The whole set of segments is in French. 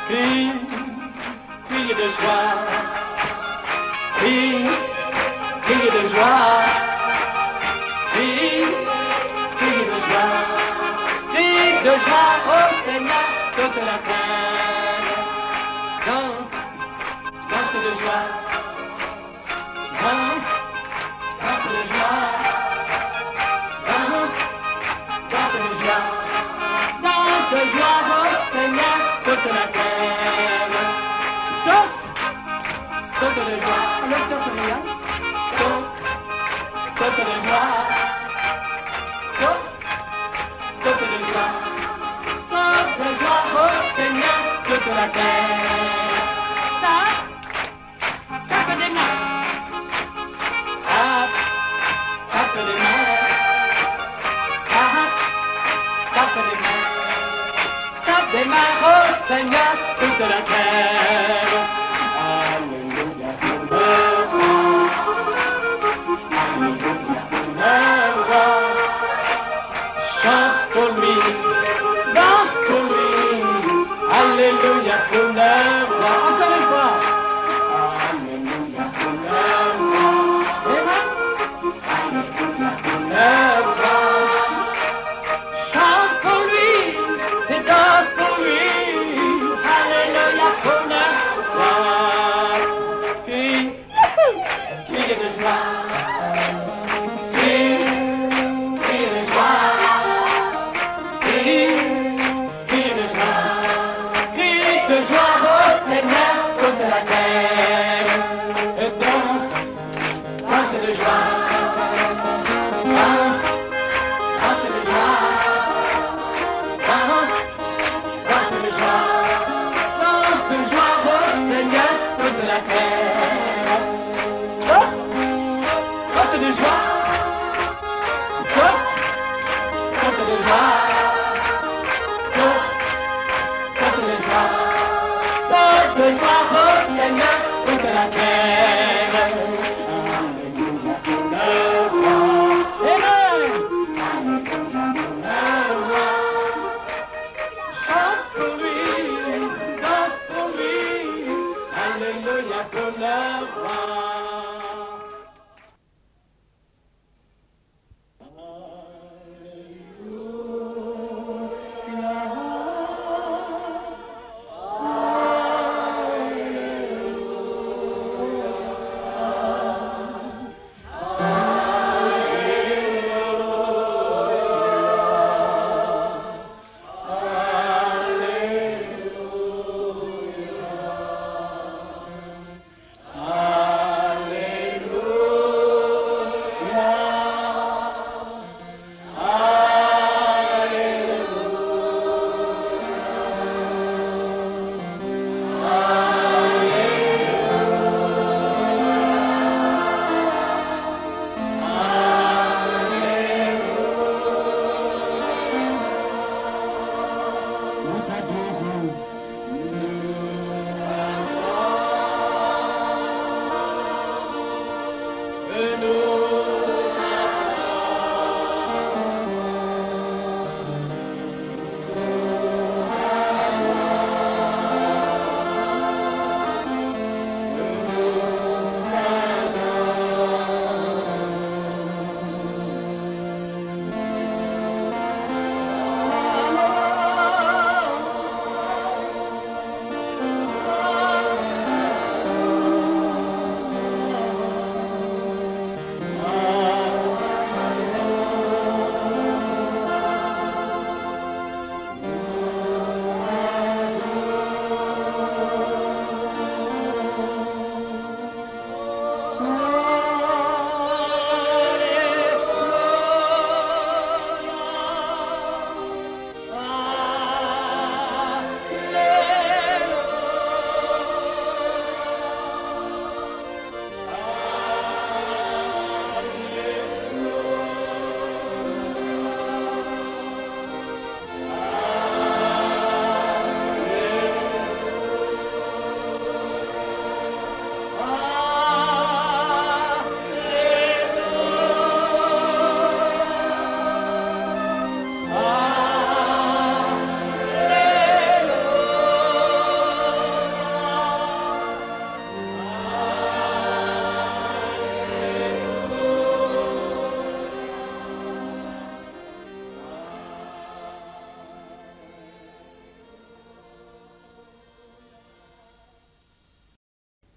Criez de joie, criez de joie, criez de joie, criez de joie au Seigneur toute la terre. Danse, danse de joie, danse, danse de joie, danse, danse de joie, danse de joie au Seigneur toute la terre. Saute, saute de joie, alors saute de joie, saute, saute de joie, saute, saute de joie, saute de joie au Seigneur toute la terre. Tape, tape des mains, tape, tape des mains, tape, tape des mains, tape des mains au Seigneur toute la terre. Alléluia pour le roi, alléluia pour le roi. Chante pour lui, danse pour lui, alléluia pour le roi. Encore une fois. Alléluia pour le roi. Et là, alléluia pour le roi. Chante pour lui et danse pour lui, alléluia pour le roi. Criez de joie, criez de joie, criez de joie, criez de joie au Seigneur toute la terre. Et danse, danse de joie, danse, danse de joie, danse, danse de joie, danse de joie au Seigneur toute la terre. Saute de joie, saute, saute de joie, saute, saute de joie, saute de joie au Seigneur toute la terre. Alléluia pour le roi. Amen. Alléluia pour le roi. Chante pour lui, danse pour lui, alléluia pour le roi. Alléluia.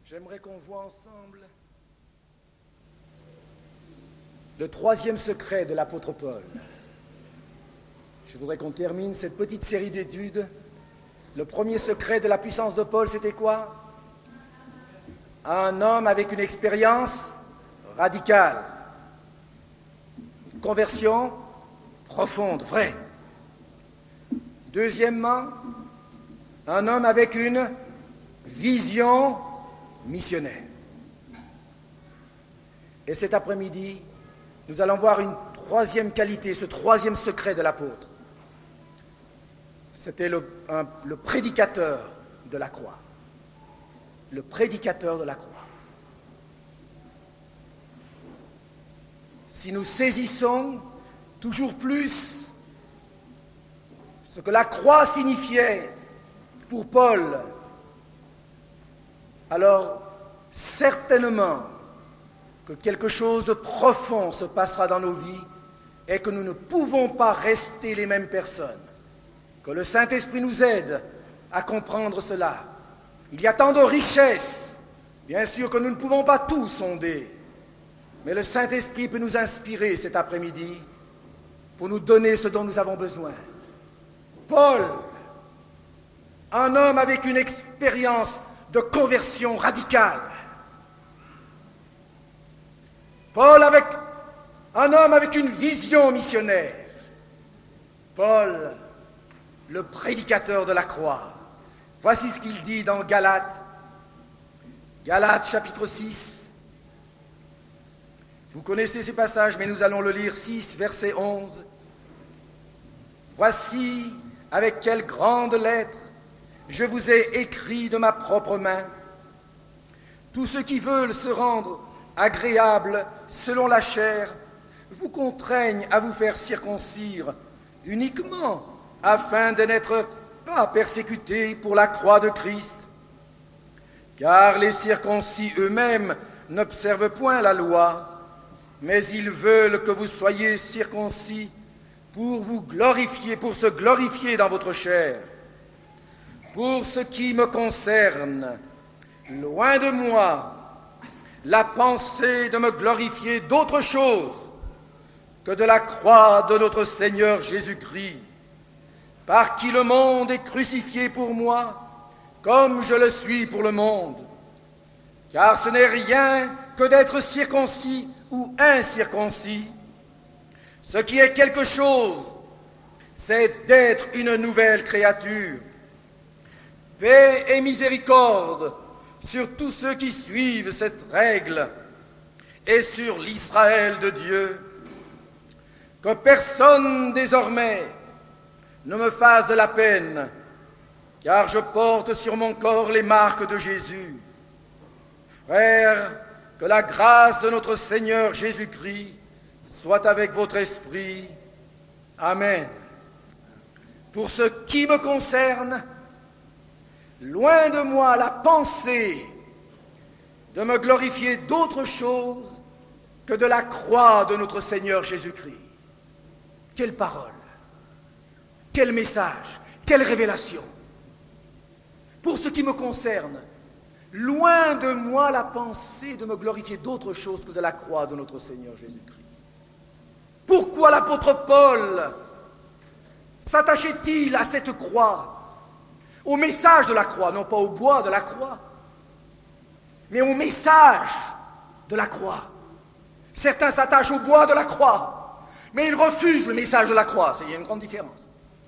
J'aimerais qu'on voit ensemble le troisième secret de l'apôtre Paul. Je voudrais qu'on termine cette petite série d'études. Le premier secret de la puissance de Paul, c'était quoi? Un homme avec une expérience radicale. Une conversion profonde, vraie. Deuxièmement, un homme avec une vision missionnaire. Et cet après-midi, nous allons voir une troisième qualité, ce troisième secret de l'apôtre. C'était le prédicateur de la croix. Le prédicateur de la croix. Si nous saisissons toujours plus ce que la croix signifiait pour Paul, alors certainement que quelque chose de profond se passera dans nos vies et que nous ne pouvons pas rester les mêmes personnes. Que le Saint-Esprit nous aide à comprendre cela. Il y a tant de richesses, bien sûr que nous ne pouvons pas tout sonder, mais le Saint-Esprit peut nous inspirer cet après-midi pour nous donner ce dont nous avons besoin. Paul, un homme avec une expérience de conversion radicale. Paul, un homme avec une vision missionnaire. Paul, le prédicateur de la croix. Voici ce qu'il dit dans Galates. Galates chapitre 6. Vous connaissez ces passages, mais nous allons le lire, 6, verset 11. Voici avec quelle grande lettre je vous ai écrit de ma propre main. Tous ceux qui veulent se rendre agréables selon la chair vous contraignent à vous faire circoncire uniquement afin de n'être pas persécutés pour la croix de Christ. Car les circoncis eux-mêmes n'observent point la loi, mais ils veulent que vous soyez circoncis pour vous glorifier, pour se glorifier dans votre chair. Pour ce qui me concerne, loin de moi la pensée de me glorifier d'autre chose que de la croix de notre Seigneur Jésus-Christ, par qui le monde est crucifié pour moi, comme je le suis pour le monde. Car ce n'est rien que d'être circoncis ou incirconcis. Ce qui est quelque chose, c'est d'être une nouvelle créature. Paix et miséricorde sur tous ceux qui suivent cette règle et sur l'Israël de Dieu. Que personne désormais ne me fasse de la peine, car je porte sur mon corps les marques de Jésus. Frères, que la grâce de notre Seigneur Jésus-Christ soit avec votre esprit. Amen. Pour ce qui me concerne, loin de moi la pensée de me glorifier d'autre chose que de la croix de notre Seigneur Jésus-Christ. Quelle parole! Quel message, quelle révélation! Pour ce qui me concerne, loin de moi la pensée de me glorifier d'autre chose que de la croix de notre Seigneur Jésus-Christ. Pourquoi l'apôtre Paul s'attachait-il à cette croix, au message de la croix, non pas au bois de la croix, mais au message de la croix? Certains s'attachent au bois de la croix, mais ils refusent le message de la croix. Il y a une grande différence.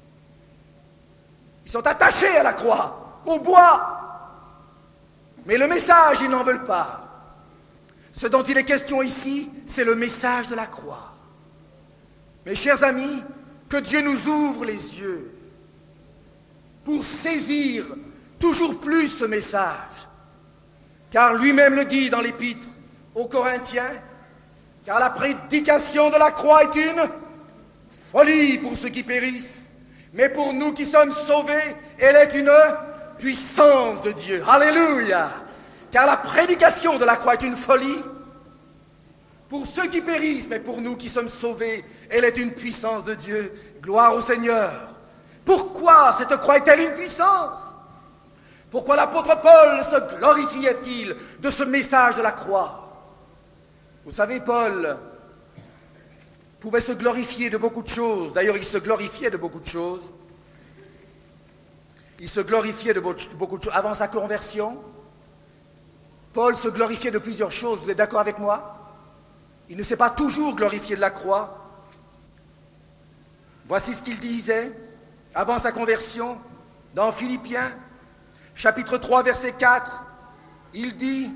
Ils sont attachés à la croix, au bois, mais le message, ils n'en veulent pas. Ce dont il est question ici, c'est le message de la croix. Mes chers amis, que Dieu nous ouvre les yeux pour saisir toujours plus ce message. Car lui-même le dit dans l'épître aux Corinthiens, car la prédication de la croix est une folie pour ceux qui périssent. Mais pour nous qui sommes sauvés, elle est une puissance de Dieu. Alléluia! Car la prédication de la croix est une folie pour ceux qui périssent, mais pour nous qui sommes sauvés, elle est une puissance de Dieu. Gloire au Seigneur. Pourquoi cette croix est-elle une puissance? Pourquoi l'apôtre Paul se glorifiait-il de ce message de la croix? Vous savez, Paul pouvait se glorifier de beaucoup de choses. D'ailleurs, il se glorifiait de beaucoup de choses. Il se glorifiait de beaucoup de choses. Avant sa conversion, Paul se glorifiait de plusieurs choses. Vous êtes d'accord avec moi? Il ne s'est pas toujours glorifié de la croix. Voici ce qu'il disait avant sa conversion dans Philippiens, chapitre 3, verset 4. Il dit: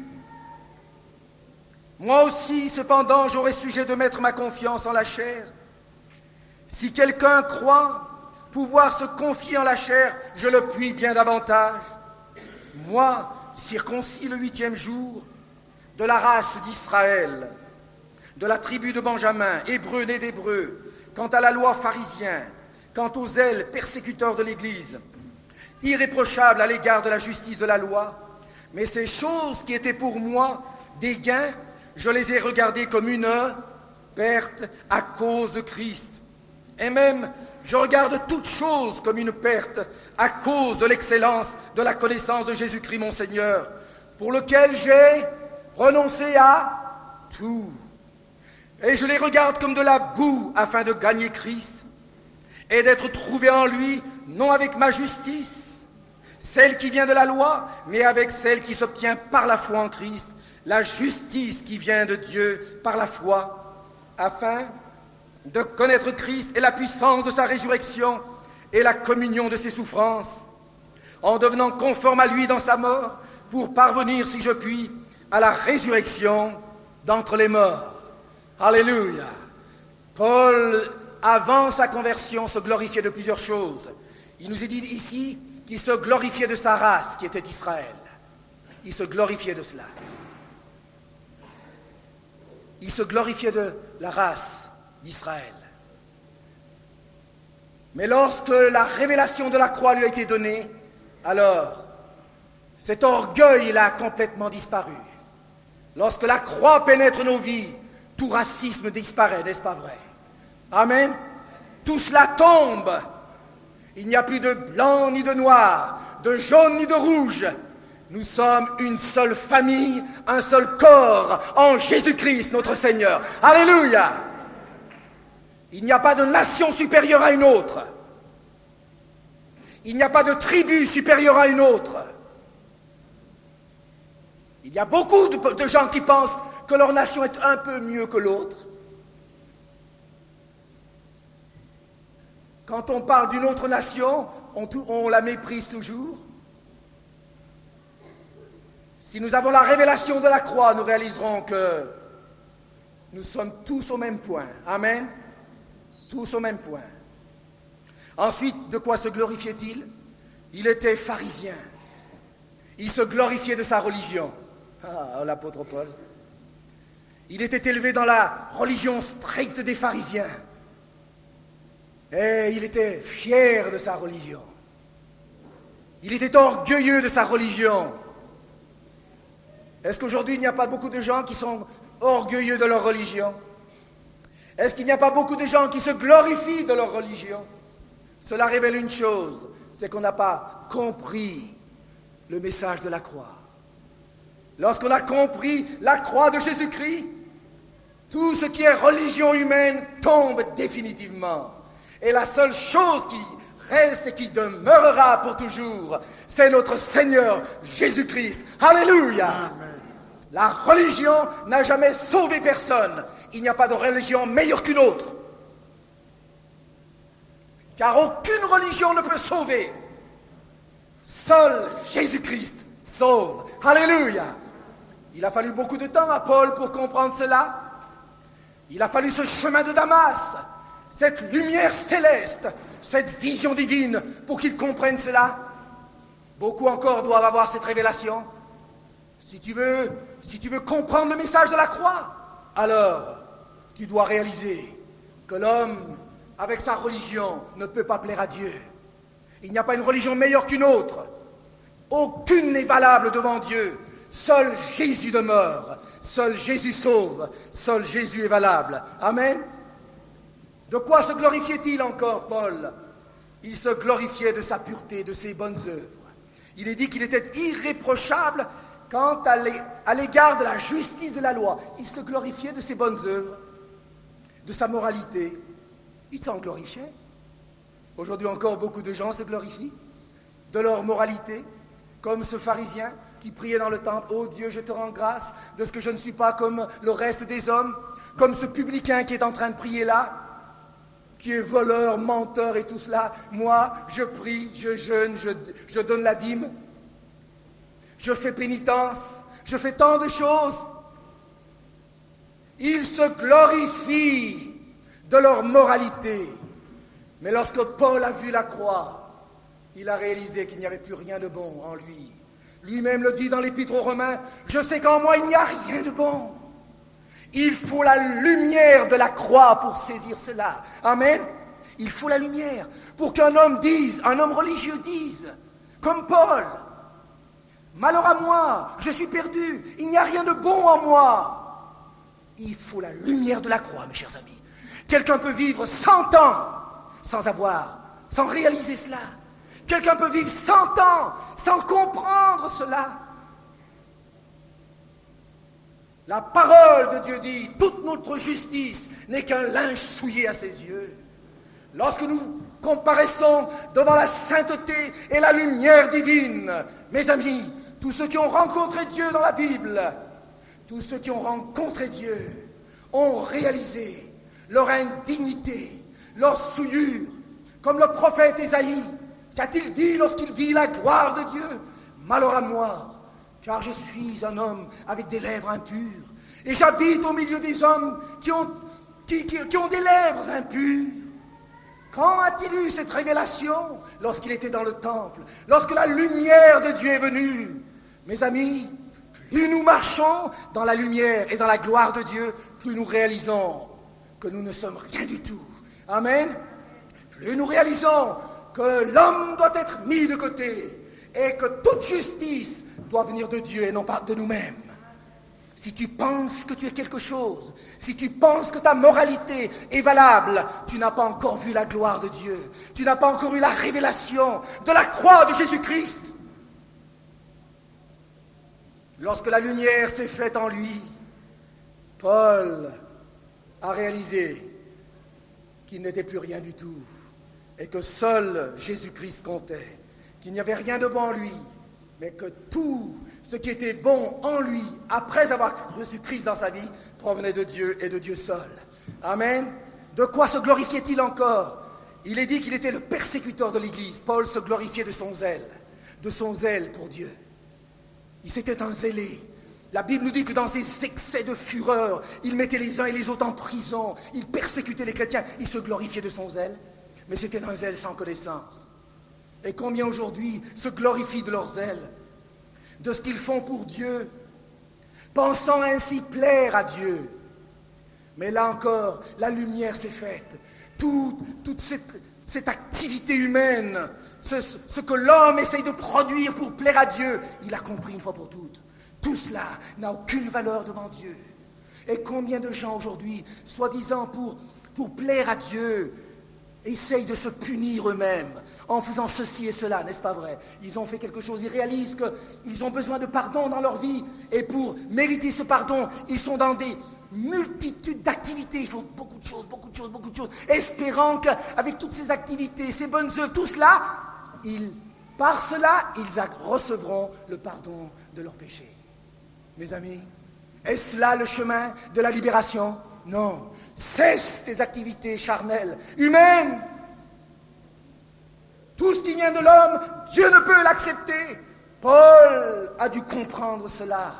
« Moi aussi, cependant, j'aurais sujet de mettre ma confiance en la chair. Si quelqu'un croit pouvoir se confier en la chair, je le puis bien davantage. Moi, circoncis le 8e jour, de la race d'Israël, de la tribu de Benjamin, hébreu né d'hébreu, quant à la loi pharisien, quant aux zèles persécuteurs de l'Église, irréprochable à l'égard de la justice de la loi, mais ces choses qui étaient pour moi des gains, je les ai regardées comme une perte à cause de Christ. Et même, je regarde toutes choses comme une perte à cause de l'excellence de la connaissance de Jésus-Christ mon Seigneur, pour lequel j'ai renoncé à tout. Et je les regarde comme de la boue afin de gagner Christ et d'être trouvé en lui, non avec ma justice, celle qui vient de la loi, mais avec celle qui s'obtient par la foi en Christ, la justice qui vient de Dieu par la foi, afin de connaître Christ et la puissance de sa résurrection et la communion de ses souffrances, en devenant conforme à lui dans sa mort, pour parvenir, si je puis, à la résurrection d'entre les morts. Alléluia. Paul, avant sa conversion, se glorifiait de plusieurs choses. Il nous est dit ici qu'il se glorifiait de sa race, qui était Israël. Il se glorifiait de cela. Il se glorifiait de la race d'Israël. Mais lorsque la révélation de la croix lui a été donnée, alors cet orgueil a complètement disparu. Lorsque la croix pénètre nos vies, tout racisme disparaît, n'est-ce pas vrai? Amen. Tout cela tombe. Il n'y a plus de blanc ni de noir, de jaune ni de rouge. Nous sommes une seule famille, un seul corps en Jésus-Christ, notre Seigneur. Alléluia! Il n'y a pas de nation supérieure à une autre. Il n'y a pas de tribu supérieure à une autre. Il y a beaucoup de gens qui pensent que leur nation est un peu mieux que l'autre. Quand on parle d'une autre nation, on la méprise toujours. Si nous avons la révélation de la croix, nous réaliserons que nous sommes tous au même point. Amen. Tous au même point. Ensuite, de quoi se glorifiait-il? Il était pharisien. Il se glorifiait de sa religion. Ah, l'apôtre Paul. Il était élevé dans la religion stricte des pharisiens. Et il était fier de sa religion. Il était orgueilleux de sa religion. Est-ce qu'aujourd'hui, il n'y a pas beaucoup de gens qui sont orgueilleux de leur religion? Est-ce qu'il n'y a pas beaucoup de gens qui se glorifient de leur religion? Cela révèle une chose, c'est qu'on n'a pas compris le message de la croix. Lorsqu'on a compris la croix de Jésus-Christ, tout ce qui est religion humaine tombe définitivement. Et la seule chose qui reste et qui demeurera pour toujours, c'est notre Seigneur Jésus-Christ. Alléluia! Amen. La religion n'a jamais sauvé personne. Il n'y a pas de religion meilleure qu'une autre. Car aucune religion ne peut sauver. Seul Jésus-Christ sauve. Alléluia! Il a fallu beaucoup de temps à Paul pour comprendre cela. Il a fallu ce chemin de Damas, cette lumière céleste, cette vision divine pour qu'il comprenne cela. Beaucoup encore doivent avoir cette révélation. Si tu veux comprendre le message de la croix, alors tu dois réaliser que l'homme, avec sa religion, ne peut pas plaire à Dieu. Il n'y a pas une religion meilleure qu'une autre. Aucune n'est valable devant Dieu. Seul Jésus demeure. Seul Jésus sauve. Seul Jésus est valable. Amen. De quoi se glorifiait-il encore, Paul? Il se glorifiait de sa pureté, de ses bonnes œuvres. Il est dit qu'il était irréprochable quant à l'égard de la justice de la loi. Il se glorifiait de ses bonnes œuvres, de sa moralité. Il s'en glorifiait. Aujourd'hui encore, beaucoup de gens se glorifient de leur moralité, comme ce pharisien qui priait dans le temple, « Oh Dieu, je te rends grâce de ce que je ne suis pas comme le reste des hommes », comme ce publicain qui est en train de prier là, qui est voleur, menteur et tout cela. Moi, je prie, je jeûne, je donne la dîme, je fais pénitence, je fais tant de choses. Ils se glorifient de leur moralité. Mais lorsque Paul a vu la croix, il a réalisé qu'il n'y avait plus rien de bon en lui. Lui-même le dit dans l'Épître aux Romains, « Je sais qu'en moi il n'y a rien de bon. » Il faut la lumière de la croix pour saisir cela. Amen. Il faut la lumière pour qu'un homme dise, un homme religieux dise, comme Paul, « Malheur à moi, je suis perdu, il n'y a rien de bon en moi. » Il faut la lumière de la croix, mes chers amis. Quelqu'un peut vivre 100 ans sans réaliser cela. Quelqu'un peut vivre 100 ans sans comprendre cela. La parole de Dieu dit, toute notre justice n'est qu'un linge souillé à ses yeux. Lorsque nous comparaissons devant la sainteté et la lumière divine, mes amis, tous ceux qui ont rencontré Dieu dans la Bible, tous ceux qui ont rencontré Dieu ont réalisé leur indignité, leur souillure, comme le prophète Ésaïe. Qu'a-t-il dit lorsqu'il vit la gloire de Dieu? Malheur à moi, car je suis un homme avec des lèvres impures, et j'habite au milieu des hommes qui ont des lèvres impures. Quand a-t-il eu cette révélation? Lorsqu'il était dans le temple, lorsque la lumière de Dieu est venue. Mes amis, plus nous marchons dans la lumière et dans la gloire de Dieu, plus nous réalisons que nous ne sommes rien du tout. Amen. Plus nous réalisons que l'homme doit être mis de côté et que toute justice doit venir de Dieu et non pas de nous-mêmes. Si tu penses que tu es quelque chose, si tu penses que ta moralité est valable, tu n'as pas encore vu la gloire de Dieu. Tu n'as pas encore eu la révélation de la croix de Jésus-Christ. Lorsque la lumière s'est faite en lui, Paul a réalisé qu'il n'était plus rien du tout et que seul Jésus-Christ comptait, qu'il n'y avait rien de bon en lui, mais que tout ce qui était bon en lui, après avoir reçu Christ dans sa vie, provenait de Dieu et de Dieu seul. Amen. De quoi se glorifiait-il encore? Il est dit qu'il était le persécuteur de l'Église. Paul se glorifiait de son zèle pour Dieu. C'était un zélé. La Bible nous dit que dans ses excès de fureur, il mettait les uns et les autres en prison, il persécutait les chrétiens, il se glorifiait de son zèle, mais c'était un zèle sans connaissance. Et combien aujourd'hui se glorifient de leur zèle, de ce qu'ils font pour Dieu, pensant ainsi plaire à Dieu. Mais là encore, la lumière s'est faite. Toute cette activité humaine, ce que l'homme essaye de produire pour plaire à Dieu, il a compris une fois pour toutes. Tout cela n'a aucune valeur devant Dieu. Et combien de gens aujourd'hui, soi-disant pour plaire à Dieu, essayent de se punir eux-mêmes en faisant ceci et cela, n'est-ce pas vrai? Ils ont fait quelque chose, ils réalisent qu'ils ont besoin de pardon dans leur vie, et pour mériter ce pardon, ils sont dans des multitudes d'activités, ils font beaucoup de choses, espérant qu'avec toutes ces activités, ces bonnes œuvres, tout cela, par cela, ils recevront le pardon de leurs péchés. Mes amis, est-ce là le chemin de la libération? Non. Cesse tes activités charnelles, humaines. Tout ce qui vient de l'homme, Dieu ne peut l'accepter. Paul a dû comprendre cela.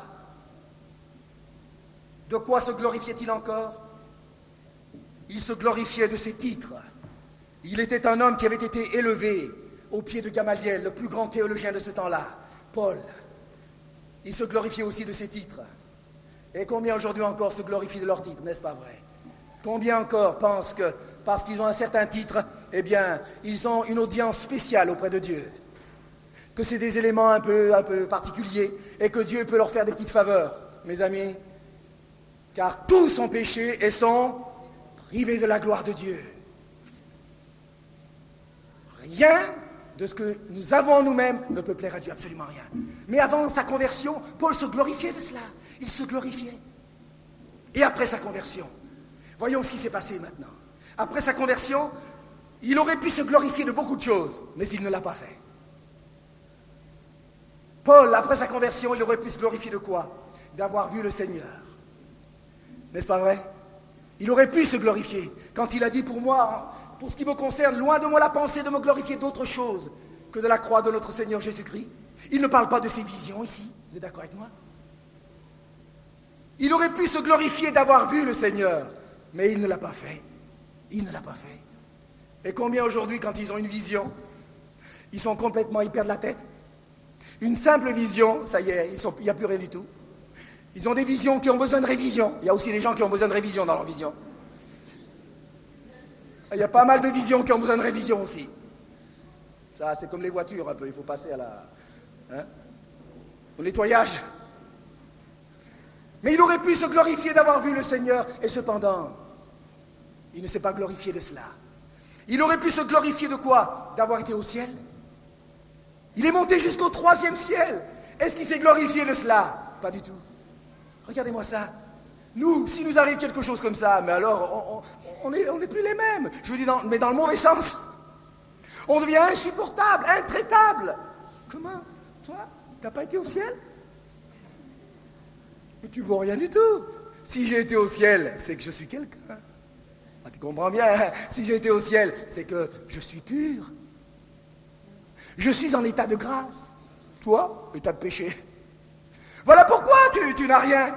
De quoi se glorifiait-il encore? Il se glorifiait de ses titres. Il était un homme qui avait été élevé au pied de Gamaliel, le plus grand théologien de ce temps-là, Paul. Il se glorifiait aussi de ses titres. Et combien aujourd'hui encore se glorifient de leurs titres, n'est-ce pas vrai? Combien encore pensent que, parce qu'ils ont un certain titre, eh bien, ils ont une audience spéciale auprès de Dieu? Que c'est des éléments un peu particuliers et que Dieu peut leur faire des petites faveurs, mes amis? Car tous ont péché et sont privés de la gloire de Dieu. Rien de ce que nous avons en nous-mêmes ne peut plaire à Dieu absolument rien. Mais avant sa conversion, Paul se glorifiait de cela. Il se glorifiait. Et après sa conversion, voyons ce qui s'est passé maintenant. Après sa conversion, il aurait pu se glorifier de beaucoup de choses, mais il ne l'a pas fait. Paul, après sa conversion, il aurait pu se glorifier de quoi? D'avoir vu le Seigneur. N'est-ce pas vrai? Il aurait pu se glorifier quand il a dit pour moi, pour ce qui me concerne, loin de moi la pensée de me glorifier d'autre chose que de la croix de notre Seigneur Jésus-Christ. Il ne parle pas de ses visions ici, vous êtes d'accord avec moi? Il aurait pu se glorifier d'avoir vu le Seigneur, mais il ne l'a pas fait. Il ne l'a pas fait. Et combien aujourd'hui, quand ils ont une vision, ils sont complètement, ils perdent la tête? Une simple vision, ça y est, il n'y a plus rien du tout. Ils ont des visions qui ont besoin de révision. Il y a aussi des gens qui ont besoin de révision dans leur vision. Il y a pas mal de visions qui ont besoin de révision aussi. Ça, c'est comme les voitures un peu, il faut passer au nettoyage. Mais il aurait pu se glorifier d'avoir vu le Seigneur, et cependant, il ne s'est pas glorifié de cela. Il aurait pu se glorifier de quoi? D'avoir été au ciel. Il est monté jusqu'au 3e ciel. Est-ce qu'il s'est glorifié de cela? Pas du tout. Regardez-moi ça. Nous, si nous arrive quelque chose comme ça, mais alors, on n'est plus les mêmes. Je veux dire, mais dans le mauvais sens. On devient insupportable, intraitable. Comment? Toi, t'as pas été au ciel? Mais tu vaux rien du tout. Si j'ai été au ciel, c'est que je suis quelqu'un. Ah, tu comprends bien, hein? Si j'ai été au ciel, c'est que je suis pur. Je suis en état de grâce. Toi, état de péché. Voilà pourquoi tu n'as rien.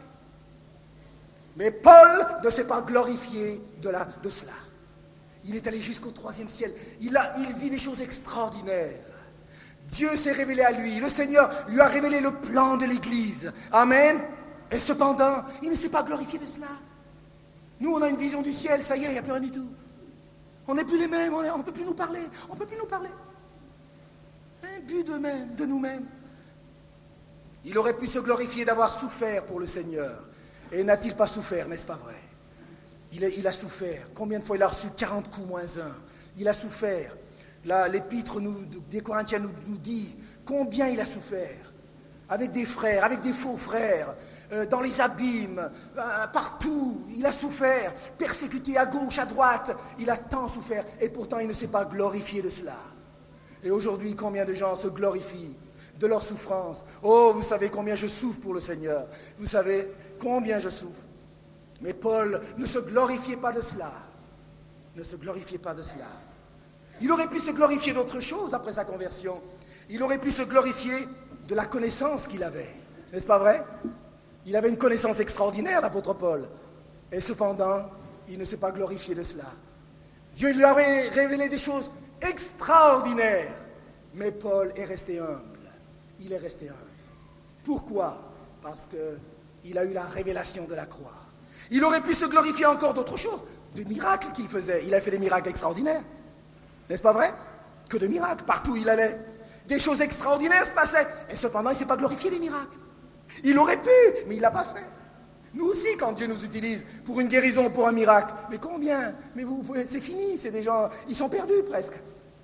Mais Paul ne s'est pas glorifié de cela. Il est allé jusqu'au 3e ciel. Il vit des choses extraordinaires. Dieu s'est révélé à lui. Le Seigneur lui a révélé le plan de l'Église. Amen. Et cependant, il ne s'est pas glorifié de cela. Nous, on a une vision du ciel, ça y est, il n'y a plus rien du tout. On n'est plus les mêmes, on ne peut plus nous parler. On ne peut plus nous parler. Un but de nous-mêmes. Il aurait pu se glorifier d'avoir souffert pour le Seigneur. Et n'a-t-il pas souffert, n'est-ce pas vrai? Il a souffert. Combien de fois il a reçu 40 coups moins 1? Il a souffert. L'épître des Corinthiens nous dit combien il a souffert. Avec des frères, avec des faux frères, dans les abîmes, partout. Il a souffert. Persécuté à gauche, à droite. Il a tant souffert. Et pourtant, il ne s'est pas glorifié de cela. Et aujourd'hui, combien de gens se glorifient de leur souffrance? Oh, vous savez combien je souffre pour le Seigneur. Vous savez combien je souffre. Mais Paul ne se glorifiait pas de cela. Ne se glorifiait pas de cela. Il aurait pu se glorifier d'autre chose après sa conversion. Il aurait pu se glorifier de la connaissance qu'il avait. N'est-ce pas vrai? Il avait une connaissance extraordinaire, l'apôtre Paul. Et cependant, il ne s'est pas glorifié de cela. Dieu lui avait révélé des choses extraordinaires. Mais Paul est resté humble. Il est resté humble. Pourquoi? Parce qu'il a eu la révélation de la croix. Il aurait pu se glorifier encore d'autres choses, des miracles qu'il faisait. Il a fait des miracles extraordinaires. N'est-ce pas vrai? Que de miracles, partout où il allait. Des choses extraordinaires se passaient. Et cependant, il ne s'est pas glorifié des miracles. Il aurait pu, mais il ne l'a pas fait. Nous aussi, quand Dieu nous utilise pour une guérison, pour un miracle, mais combien? Mais c'est fini, c'est des gens, ils sont perdus presque.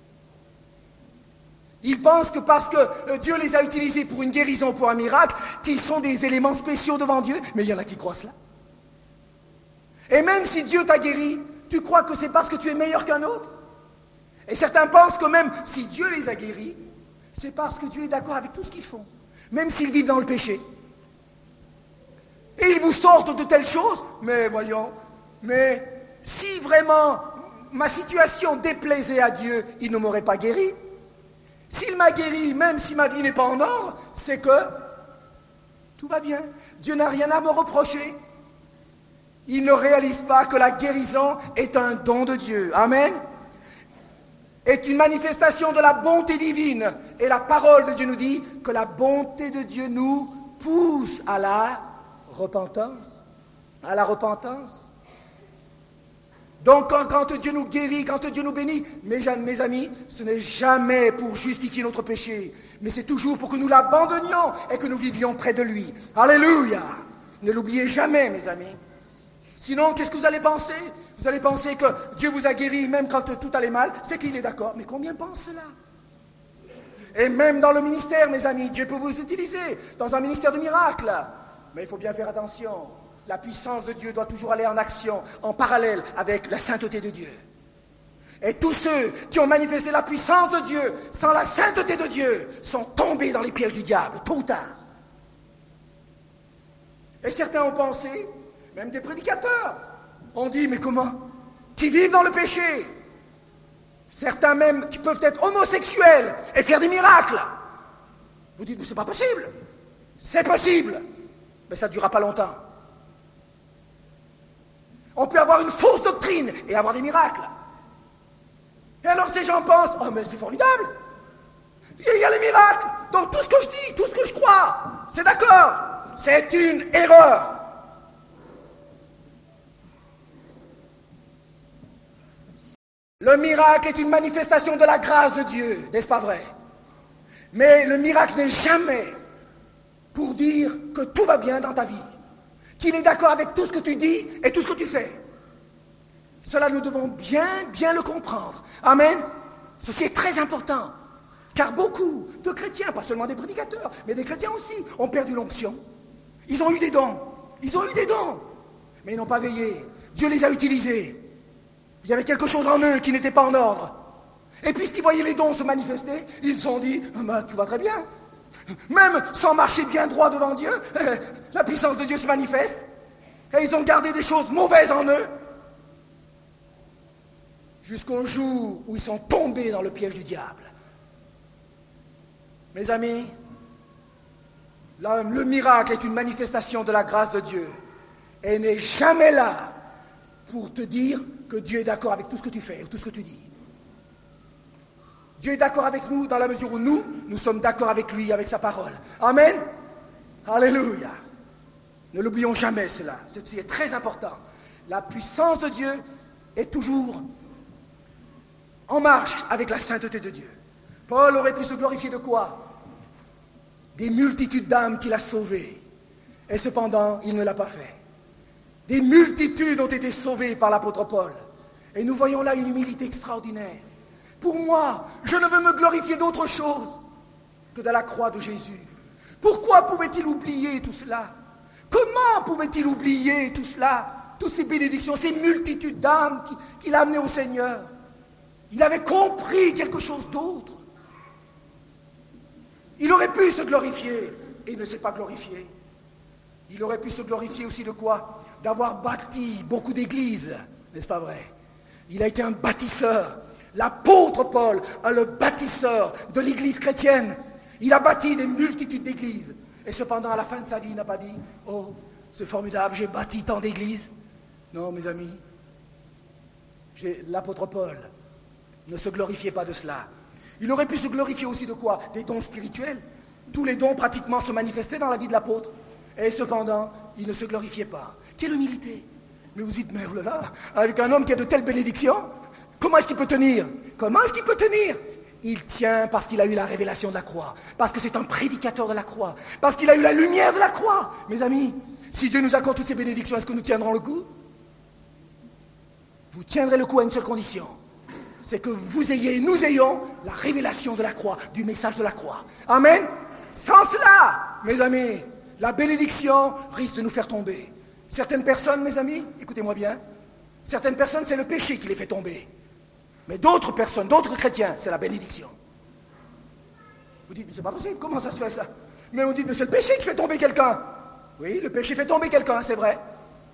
Ils pensent que parce que Dieu les a utilisés pour une guérison, pour un miracle, qu'ils sont des éléments spéciaux devant Dieu, mais il y en a qui croient cela. Et même si Dieu t'a guéri, tu crois que c'est parce que tu es meilleur qu'un autre? Et certains pensent que même si Dieu les a guéris, c'est parce que Dieu est d'accord avec tout ce qu'ils font, même s'ils vivent dans le péché. Et ils vous sortent de telles choses, mais voyons, mais si vraiment ma situation déplaisait à Dieu, il ne m'aurait pas guéri. S'il m'a guéri, même si ma vie n'est pas en ordre, c'est que tout va bien. Dieu n'a rien à me reprocher. Il ne réalise pas que la guérison est un don de Dieu. Amen. Est une manifestation de la bonté divine. Et la parole de Dieu nous dit que la bonté de Dieu nous pousse à la repentance. À la repentance. Donc quand Dieu nous guérit, quand Dieu nous bénit, mes amis, ce n'est jamais pour justifier notre péché, mais c'est toujours pour que nous l'abandonnions et que nous vivions près de lui. Alléluia! Ne l'oubliez jamais, mes amis. Sinon, qu'est-ce que vous allez penser? Vous allez penser que Dieu vous a guéri même quand tout allait mal, c'est qu'il est d'accord. Mais combien pensent cela? Et même dans le ministère, mes amis, Dieu peut vous utiliser dans un ministère de miracles. Mais il faut bien faire attention. La puissance de Dieu doit toujours aller en action, en parallèle avec la sainteté de Dieu. Et tous ceux qui ont manifesté la puissance de Dieu sans la sainteté de Dieu sont tombés dans les pièges du diable, tôt ou tard. Et certains ont pensé, même des prédicateurs, ont dit, mais comment? Qui vivent dans le péché. Certains même qui peuvent être homosexuels et faire des miracles. Vous dites, mais c'est pas possible. C'est possible. Mais ça ne durera pas longtemps. On peut avoir une fausse doctrine et avoir des miracles. Et alors ces gens pensent, oh mais c'est formidable. Il y a les miracles. Donc tout ce que je dis, tout ce que je crois, c'est d'accord. C'est une erreur. Le miracle est une manifestation de la grâce de Dieu, n'est-ce pas vrai? Mais le miracle n'est jamais pour dire que tout va bien dans ta vie, qu'il est d'accord avec tout ce que tu dis et tout ce que tu fais. Cela, nous devons bien le comprendre. Amen. Ceci est très important, car beaucoup de chrétiens, pas seulement des prédicateurs, mais des chrétiens aussi, ont perdu l'onction. Ils ont eu des dons, mais ils n'ont pas veillé. Dieu les a utilisés. Il y avait quelque chose en eux qui n'était pas en ordre. Et puisqu'ils voyaient les dons se manifester, ils se sont dit, tout va très bien. Même sans marcher bien droit devant Dieu, la puissance de Dieu se manifeste. Et ils ont gardé des choses mauvaises en eux. Jusqu'au jour où ils sont tombés dans le piège du diable. Mes amis, le miracle est une manifestation de la grâce de Dieu. Et n'est jamais là pour te dire que Dieu est d'accord avec tout ce que tu fais, ou tout ce que tu dis. Dieu est d'accord avec nous dans la mesure où nous sommes d'accord avec lui, avec sa parole. Amen. Alléluia. Ne l'oublions jamais cela. Ceci est très important. La puissance de Dieu est toujours en marche avec la sainteté de Dieu. Paul aurait pu se glorifier de quoi? Des multitudes d'âmes qu'il a sauvées. Et cependant, il ne l'a pas fait. Des multitudes ont été sauvées par l'apôtre Paul. Et nous voyons là une humilité extraordinaire. Pour moi, je ne veux me glorifier d'autre chose que de la croix de Jésus. Pourquoi pouvait-il oublier tout cela? Comment pouvait-il oublier tout cela? Toutes ces bénédictions, ces multitudes d'âmes qu'il a amenées au Seigneur. Il avait compris quelque chose d'autre. Il aurait pu se glorifier, et il ne s'est pas glorifié. Il aurait pu se glorifier aussi de quoi? D'avoir bâti beaucoup d'églises, n'est-ce pas vrai? Il a été un bâtisseur. L'apôtre Paul, le bâtisseur de l'église chrétienne. Il a bâti des multitudes d'églises. Et cependant, à la fin de sa vie, il n'a pas dit, oh, c'est formidable, j'ai bâti tant d'églises. Non, mes amis, l'apôtre Paul ne se glorifiait pas de cela. Il aurait pu se glorifier aussi de quoi? Des dons spirituels. Tous les dons pratiquement se manifestaient dans la vie de l'apôtre. Et cependant, il ne se glorifiait pas. Quelle humilité! Mais vous dites, mais oh là là, avec un homme qui a de telles bénédictions, comment est-ce qu'il peut tenir? Comment est-ce qu'il peut tenir? Il tient parce qu'il a eu la révélation de la croix, parce que c'est un prédicateur de la croix, parce qu'il a eu la lumière de la croix. Mes amis, si Dieu nous accorde toutes ces bénédictions, est-ce que nous tiendrons le coup? Vous tiendrez le coup à une seule condition, c'est que nous ayons la révélation de la croix, du message de la croix. Amen. Sans cela, mes amis, la bénédiction risque de nous faire tomber. Certaines personnes, mes amis, écoutez-moi bien, certaines personnes, c'est le péché qui les fait tomber. Mais d'autres personnes, d'autres chrétiens, c'est la bénédiction. Vous dites, mais c'est pas possible, comment ça se fait ça? Mais on dit, mais c'est le péché qui fait tomber quelqu'un. Oui, le péché fait tomber quelqu'un, c'est vrai.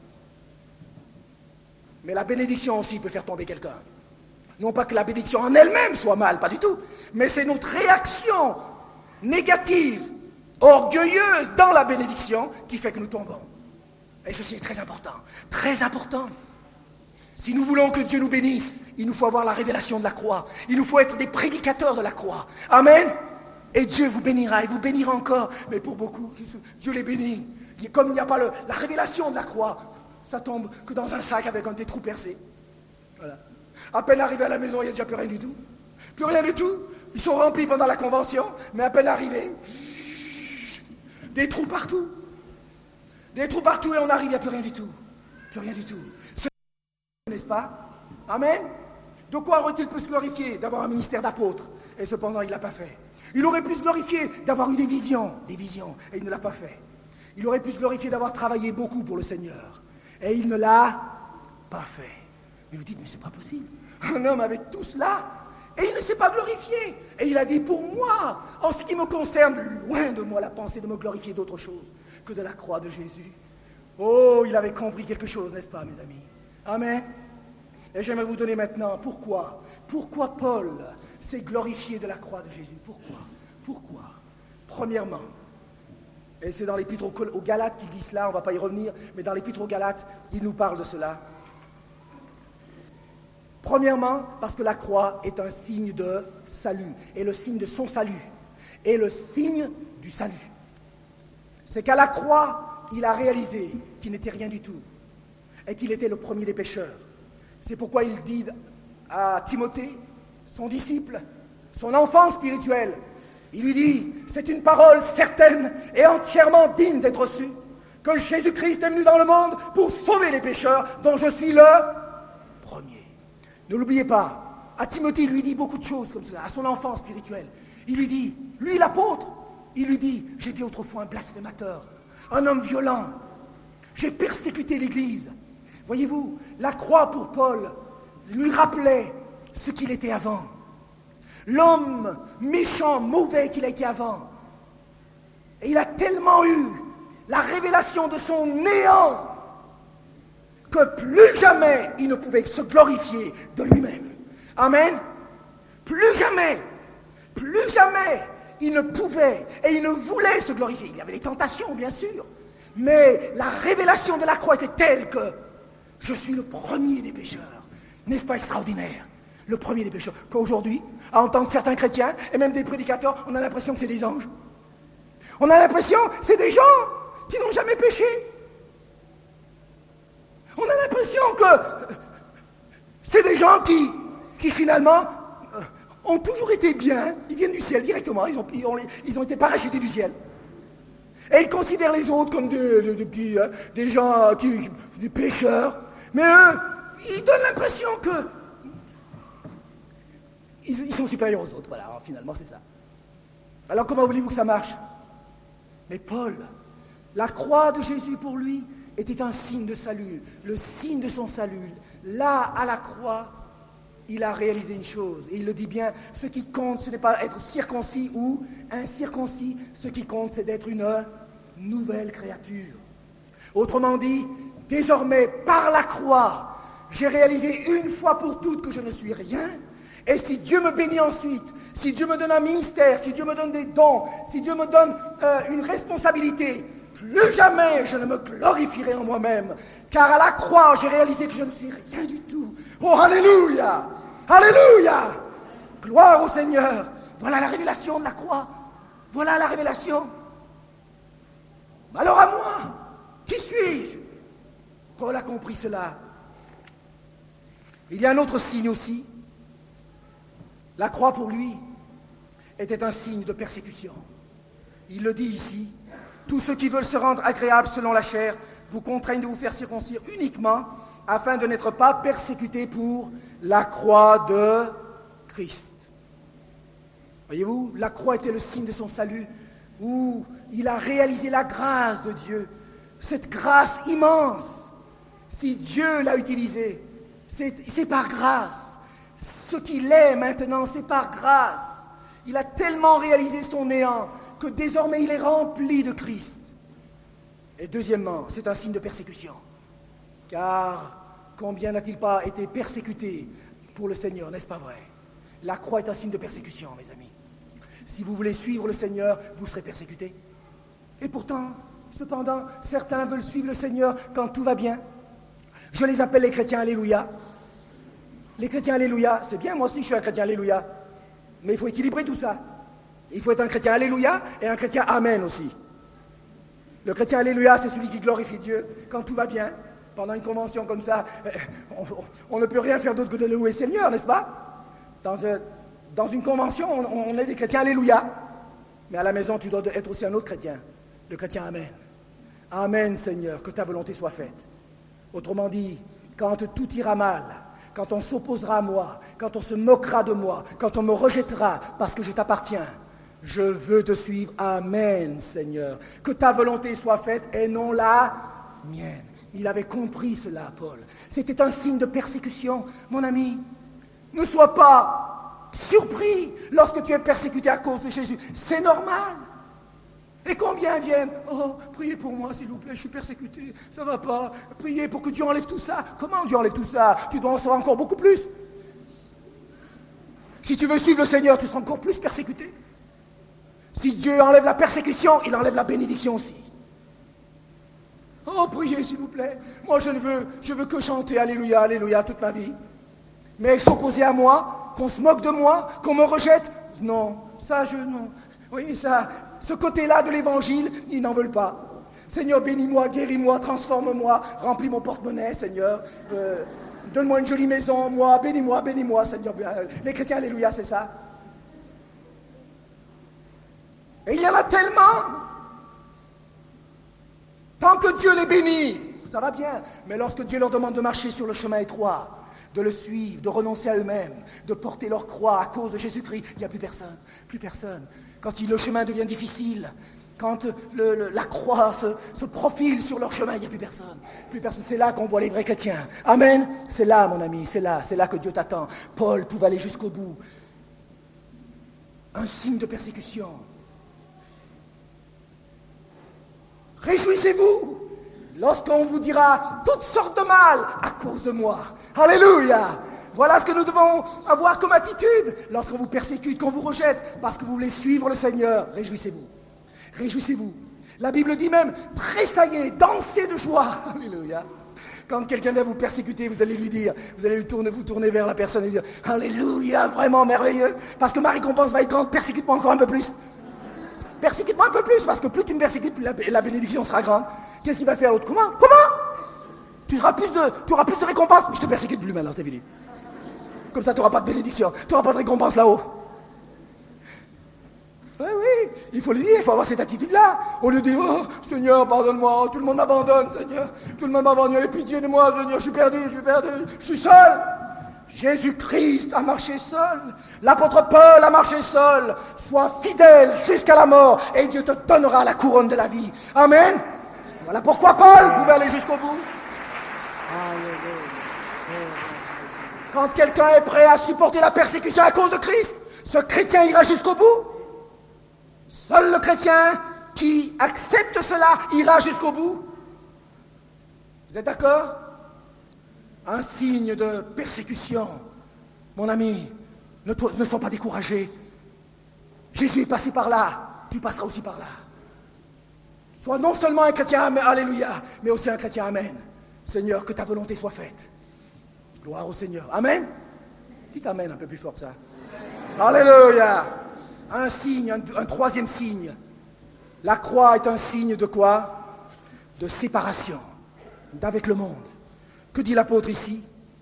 Mais la bénédiction aussi peut faire tomber quelqu'un. Non pas que la bénédiction en elle-même soit mal, pas du tout. Mais c'est notre réaction négative, orgueilleuse dans la bénédiction qui fait que nous tombons. Et ceci est très important, très important. Si nous voulons que Dieu nous bénisse, il nous faut avoir la révélation de la croix. Il nous faut être des prédicateurs de la croix. Amen. Et Dieu vous bénira, et vous bénira encore. Mais pour beaucoup, Dieu les bénit. Comme il n'y a pas la révélation de la croix, ça tombe que dans un sac avec des trous percés. Voilà. À peine arrivé à la maison, il n'y a déjà plus rien du tout. Plus rien du tout. Ils sont remplis pendant la convention, mais à peine arrivés, des trous partout. Des trous partout et on arrive, il n'y a plus rien du tout. Plus rien du tout. N'est-ce pas? Amen. De quoi aurait-il pu se glorifier? D'avoir un ministère d'apôtre. Et cependant, il ne l'a pas fait. Il aurait pu se glorifier d'avoir eu des visions, et il ne l'a pas fait. Il aurait pu se glorifier d'avoir travaillé beaucoup pour le Seigneur, et il ne l'a pas fait. Mais vous dites, mais c'est pas possible. Un homme avec tout cela, et il ne s'est pas glorifié. Et il a dit, pour moi, en ce qui me concerne, loin de moi la pensée de me glorifier d'autre chose que de la croix de Jésus. Oh, il avait compris quelque chose, n'est-ce pas, mes amis? Amen. Et j'aimerais vous donner maintenant pourquoi Paul s'est glorifié de la croix de Jésus. Pourquoi? Premièrement, et c'est dans l'épître aux Galates qu'il dit cela, on ne va pas y revenir, mais dans l'épître aux Galates, il nous parle de cela. Premièrement, parce que la croix est un signe de salut, et le signe de son salut, et le signe du salut. C'est qu'à la croix, il a réalisé qu'il n'était rien du tout, et qu'il était le premier des pécheurs. C'est pourquoi il dit à Timothée, son disciple, son enfant spirituel, il lui dit, c'est une parole certaine et entièrement digne d'être reçue, que Jésus-Christ est venu dans le monde pour sauver les pécheurs, dont je suis le premier. Ne l'oubliez pas, à Timothée, il lui dit beaucoup de choses comme cela, à son enfant spirituel. Il lui dit, lui l'apôtre, il lui dit, j'étais autrefois un blasphémateur, un homme violent, j'ai persécuté l'Église. Voyez-vous, la croix pour Paul lui rappelait ce qu'il était avant. L'homme méchant, mauvais qu'il a été avant. Et il a tellement eu la révélation de son néant que plus jamais il ne pouvait se glorifier de lui-même. Amen. Plus jamais il ne pouvait et il ne voulait se glorifier. Il y avait des tentations, bien sûr, mais la révélation de la croix était telle que je suis le premier des pécheurs. N'est-ce pas extraordinaire? Le premier des pécheurs. Qu'aujourd'hui, à entendre certains chrétiens et même des prédicateurs, on a l'impression que c'est des anges. On a l'impression que c'est des gens qui n'ont jamais péché. On a l'impression que c'est des gens qui finalement ont toujours été bien. Ils viennent du ciel directement. Ils ont été parachutés du ciel. Et ils considèrent les autres comme des gens, des pécheurs. Mais eux, ils donnent l'impression que ils sont supérieurs aux autres. Voilà, finalement, c'est ça. Alors comment voulez-vous que ça marche? Mais Paul, la croix de Jésus pour lui était un signe de salut, le signe de son salut. Là, à la croix, il a réalisé une chose, et il le dit bien, ce qui compte, ce n'est pas être circoncis ou incirconcis, ce qui compte, c'est d'être une nouvelle créature. Autrement dit, désormais, par la croix, j'ai réalisé une fois pour toutes que je ne suis rien, et si Dieu me bénit ensuite, si Dieu me donne un ministère, si Dieu me donne des dons, si Dieu me donne une responsabilité, plus jamais je ne me glorifierai en moi-même, car à la croix, j'ai réalisé que je ne suis rien du tout. Oh, alléluia! Alléluia! Gloire au Seigneur! Voilà la révélation de la croix. Voilà la révélation. Alors à moi, qui suis-je? Paul a compris cela. Il y a un autre signe aussi. La croix pour lui était un signe de persécution. Il le dit ici. Tous ceux qui veulent se rendre agréables selon la chair vous contraignent de vous faire circoncire uniquement afin de n'être pas persécutés pour la croix de Christ. Voyez-vous, la croix était le signe de son salut, où il a réalisé la grâce de Dieu, cette grâce immense. Si Dieu l'a utilisé, c'est par grâce. Ce qu'il est maintenant, c'est par grâce. Il a tellement réalisé son néant que désormais il est rempli de Christ. Et deuxièmement, c'est un signe de persécution. Car combien n'a-t-il pas été persécuté pour le Seigneur, n'est-ce pas vrai? La croix est un signe de persécution, mes amis. Si vous voulez suivre le Seigneur, vous serez persécutés. Et pourtant, cependant, certains veulent suivre le Seigneur quand tout va bien. Je les appelle les chrétiens Alléluia. Les chrétiens Alléluia, c'est bien, moi aussi je suis un chrétien Alléluia. Mais il faut équilibrer tout ça. Il faut être un chrétien Alléluia et un chrétien Amen aussi. Le chrétien Alléluia, c'est celui qui glorifie Dieu quand tout va bien. Pendant une convention comme ça, on ne peut rien faire d'autre que de louer le Seigneur, n'est-ce pas? Dans une convention, on est des chrétiens Alléluia. Mais à la maison, tu dois être aussi un autre chrétien, le chrétien Amen. Amen, Seigneur, que ta volonté soit faite. Autrement dit, quand tout ira mal, quand on s'opposera à moi, quand on se moquera de moi, quand on me rejettera parce que je t'appartiens. Je veux te suivre. Amen, Seigneur. Que ta volonté soit faite et non la mienne. Il avait compris cela, Paul. C'était un signe de persécution. Mon ami, ne sois pas surpris lorsque tu es persécuté à cause de Jésus. C'est normal. Et combien viennent? Oh, priez pour moi, s'il vous plaît, je suis persécuté, ça va pas. Priez pour que Dieu enlève tout ça. Comment Dieu enlève tout ça? Tu dois en recevoir encore beaucoup plus. Si tu veux suivre le Seigneur, tu seras encore plus persécuté. Si Dieu enlève la persécution, il enlève la bénédiction aussi. Oh, priez, s'il vous plaît. Moi, je veux que chanter Alléluia, Alléluia toute ma vie. Mais s'opposer à moi, qu'on se moque de moi, qu'on me rejette, non, non. Vous voyez ça, ce côté-là de l'évangile, ils n'en veulent pas. Seigneur, bénis-moi, guéris-moi, transforme-moi, remplis mon porte-monnaie, Seigneur. Donne-moi une jolie maison, moi, bénis-moi, Seigneur. Les chrétiens, alléluia, c'est ça. Et il y en a tellement. Tant que Dieu les bénit, ça va bien. Mais lorsque Dieu leur demande de marcher sur le chemin étroit, de le suivre, de renoncer à eux-mêmes, de porter leur croix à cause de Jésus-Christ, il n'y a plus personne, plus personne. Quand le chemin devient difficile, quand la croix se profile sur leur chemin, il n'y a plus personne. Plus personne. C'est là qu'on voit les vrais chrétiens. Amen. C'est là, mon ami, c'est là que Dieu t'attend. Paul pouvait aller jusqu'au bout. Un signe de persécution. Réjouissez-vous lorsqu'on vous dira toutes sortes de mal à cause de moi. Alléluia. Voilà ce que nous devons avoir comme attitude lorsqu'on vous persécute, qu'on vous rejette, parce que vous voulez suivre le Seigneur. Réjouissez-vous. Réjouissez-vous. La Bible dit même, tressaillez, dansez de joie. Alléluia. Quand quelqu'un vient vous persécuter, vous allez lui dire, vous allez vous tourner vers la personne et dire, Alléluia, vraiment merveilleux, parce que ma récompense va être grande, persécute-moi encore un peu plus. Persécute-moi un peu plus, parce que plus tu me persécutes, plus la bénédiction sera grande. Qu'est-ce qu'il va faire l'autre? Comment tu auras plus de récompense. Je te persécute plus maintenant, c'est fini. Comme ça, tu n'auras pas de bénédiction, tu n'auras pas de récompense là-haut. Oui, il faut le dire, il faut avoir cette attitude-là. Au lieu de dire, oh, Seigneur, pardonne-moi, tout le monde m'abandonne, Seigneur. Tout le monde m'abandonne, aie pitié de moi, Seigneur, je suis perdu, je suis seul. Jésus-Christ a marché seul. L'apôtre Paul a marché seul. Sois fidèle jusqu'à la mort et Dieu te donnera la couronne de la vie. Amen. Voilà pourquoi Paul pouvait aller jusqu'au bout. Quand quelqu'un est prêt à supporter la persécution à cause de Christ, ce chrétien ira jusqu'au bout. Seul le chrétien qui accepte cela ira jusqu'au bout. Vous êtes d'accord? Un signe de persécution. Mon ami, ne sois pas découragé. Jésus est passé par là, tu passeras aussi par là. Sois non seulement un chrétien, alléluia, mais aussi un chrétien, amen. Seigneur, que ta volonté soit faite. Gloire au Seigneur. Amen. Dites amen un peu plus fort ça. Alléluia. Un signe, un troisième signe. La croix est un signe de quoi? De séparation d'avec le monde. Que dit l'apôtre ici?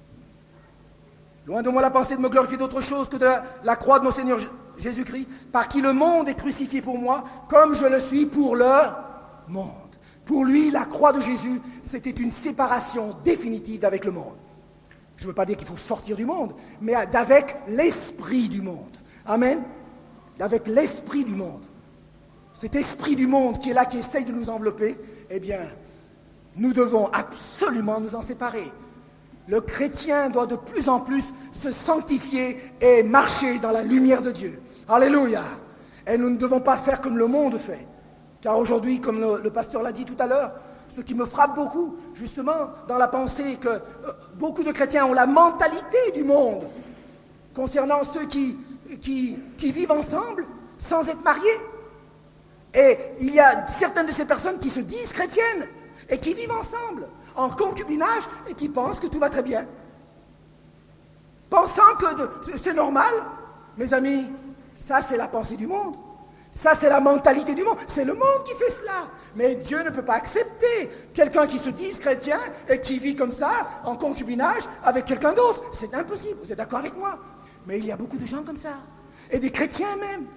Loin de moi la pensée de me glorifier d'autre chose que de la croix de mon Seigneur Jésus-Christ, par qui le monde est crucifié pour moi, comme je le suis pour le monde. Pour lui, la croix de Jésus, c'était une séparation définitive d'avec le monde. Je ne veux pas dire qu'il faut sortir du monde, mais d'avec l'esprit du monde. Amen. D'avec l'esprit du monde. Cet esprit du monde qui est là, qui essaye de nous envelopper, eh bien, nous devons absolument nous en séparer. Le chrétien doit de plus en plus se sanctifier et marcher dans la lumière de Dieu. Alléluia. Et nous ne devons pas faire comme le monde fait. Car aujourd'hui, comme le pasteur l'a dit tout à l'heure, ce qui me frappe beaucoup, justement, dans la pensée que beaucoup de chrétiens ont la mentalité du monde concernant ceux qui vivent ensemble sans être mariés. Et il y a certaines de ces personnes qui se disent chrétiennes et qui vivent ensemble, en concubinage, et qui pensent que tout va très bien. Pensant que c'est normal, mes amis, ça c'est la pensée du monde. Ça c'est la mentalité du monde. C'est le monde qui fait cela. Mais Dieu ne peut pas accepter quelqu'un qui se dise chrétien et qui vit comme ça, en concubinage, avec quelqu'un d'autre. C'est impossible, vous êtes d'accord avec moi? Mais il y a beaucoup de gens comme ça. Et des chrétiens même.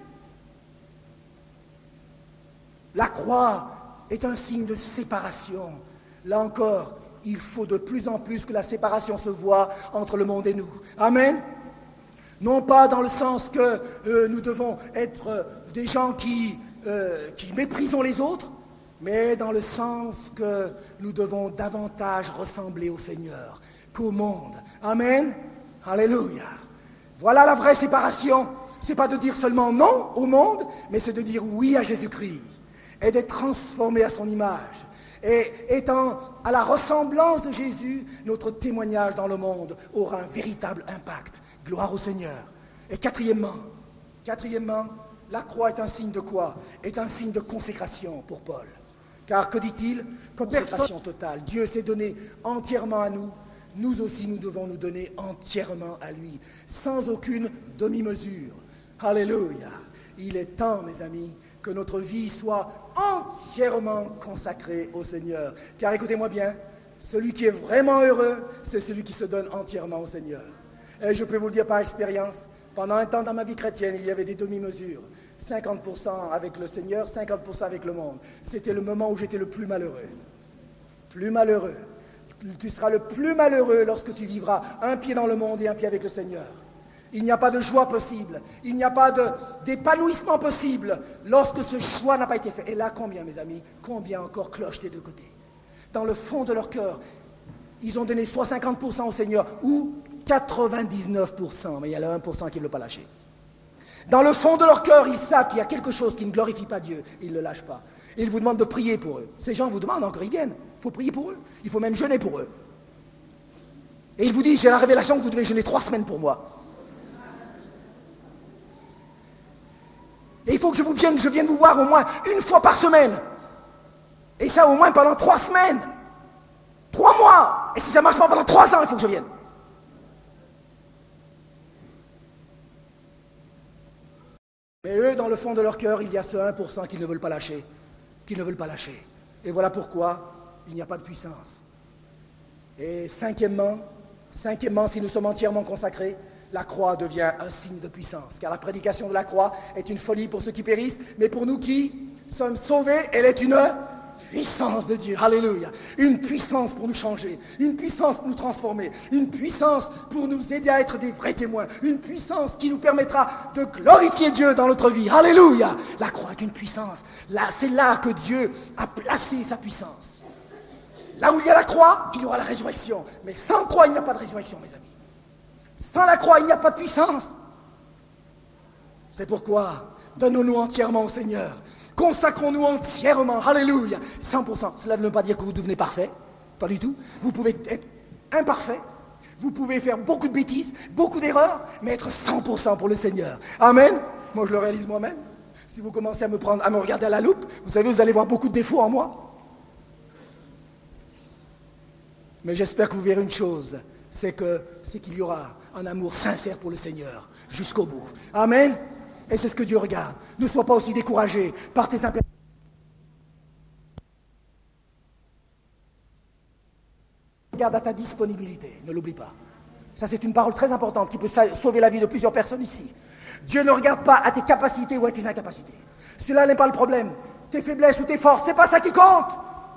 La croix est un signe de séparation. Là encore, il faut de plus en plus que la séparation se voie entre le monde et nous. Amen. Non pas dans le sens que nous devons être des gens qui méprisons les autres, mais dans le sens que nous devons davantage ressembler au Seigneur qu'au monde. Amen. Alléluia. Voilà la vraie séparation. C'est pas de dire seulement non au monde, mais c'est de dire oui à Jésus-Christ et d'être transformé à son image. Et étant à la ressemblance de Jésus, notre témoignage dans le monde aura un véritable impact. Gloire au Seigneur. Et quatrièmement, la croix est un signe de quoi? Est un signe de consécration pour Paul. Car que dit-il? Consécration totale. Dieu s'est donné entièrement à nous. Nous aussi, nous devons nous donner entièrement à lui, sans aucune demi-mesure. Alléluia. Il est temps, mes amis, que notre vie soit entièrement consacrée au Seigneur. Car écoutez-moi bien, celui qui est vraiment heureux, c'est celui qui se donne entièrement au Seigneur. Et je peux vous le dire par expérience, pendant un temps dans ma vie chrétienne, il y avait des demi-mesures. 50% avec le Seigneur, 50% avec le monde. C'était le moment où j'étais le plus malheureux. Plus malheureux. Tu seras le plus malheureux lorsque tu vivras un pied dans le monde et un pied avec le Seigneur. Il n'y a pas de joie possible. Il n'y a pas d'épanouissement possible lorsque ce choix n'a pas été fait. Et là, combien, mes amis? Combien encore clochent des deux côtés? Dans le fond de leur cœur, ils ont donné soit 50% au Seigneur ou 99%, mais il y a le 1% qui ne veut pas lâcher. Dans le fond de leur cœur, ils savent qu'il y a quelque chose qui ne glorifie pas Dieu. Ils ne le lâchent pas. Et ils vous demandent de prier pour eux. Ces gens vous demandent encore, ils viennent. Il faut prier pour eux. Il faut même jeûner pour eux. Et ils vous disent, j'ai la révélation que vous devez jeûner 3 semaines pour moi. Et il faut que je vienne vous voir au moins une fois par semaine. Et ça au moins pendant 3 semaines. 3 mois. Et si ça ne marche pas pendant 3 ans, il faut que je vienne. Mais eux, dans le fond de leur cœur, il y a ce 1% qu'ils ne veulent pas lâcher. Et voilà pourquoi il n'y a pas de puissance. Et cinquièmement, si nous sommes entièrement consacrés, la croix devient un signe de puissance. Car la prédication de la croix est une folie pour ceux qui périssent, mais pour nous qui sommes sauvés, elle est une puissance de Dieu. Alléluia. Une puissance pour nous changer, une puissance pour nous transformer, une puissance pour nous aider à être des vrais témoins, une puissance qui nous permettra de glorifier Dieu dans notre vie. Alléluia. La croix est une puissance. Là, c'est là que Dieu a placé sa puissance. Là où il y a la croix, il y aura la résurrection. Mais sans croix, il n'y a pas de résurrection, mes amis. Sans la croix, il n'y a pas de puissance. C'est pourquoi, donnons-nous entièrement au Seigneur. Consacrons-nous entièrement. Alléluia. 100%. Cela ne veut pas dire que vous devenez parfait. Pas du tout. Vous pouvez être imparfait. Vous pouvez faire beaucoup de bêtises, beaucoup d'erreurs, mais être 100% pour le Seigneur. Amen. Moi, je le réalise moi-même. Si vous commencez à me regarder à la loupe, vous savez, vous allez voir beaucoup de défauts en moi. Mais j'espère que vous verrez une chose, c'est qu'il y aura un amour sincère pour le Seigneur jusqu'au bout. Amen. Et c'est ce que Dieu regarde. Ne sois pas aussi découragé par tes imperfections. Regarde à ta disponibilité, ne l'oublie pas. Ça, c'est une parole très importante qui peut sauver la vie de plusieurs personnes ici. Dieu ne regarde pas à tes capacités ou à tes incapacités. Cela n'est pas le problème. Tes faiblesses ou tes forces, c'est pas ça qui compte.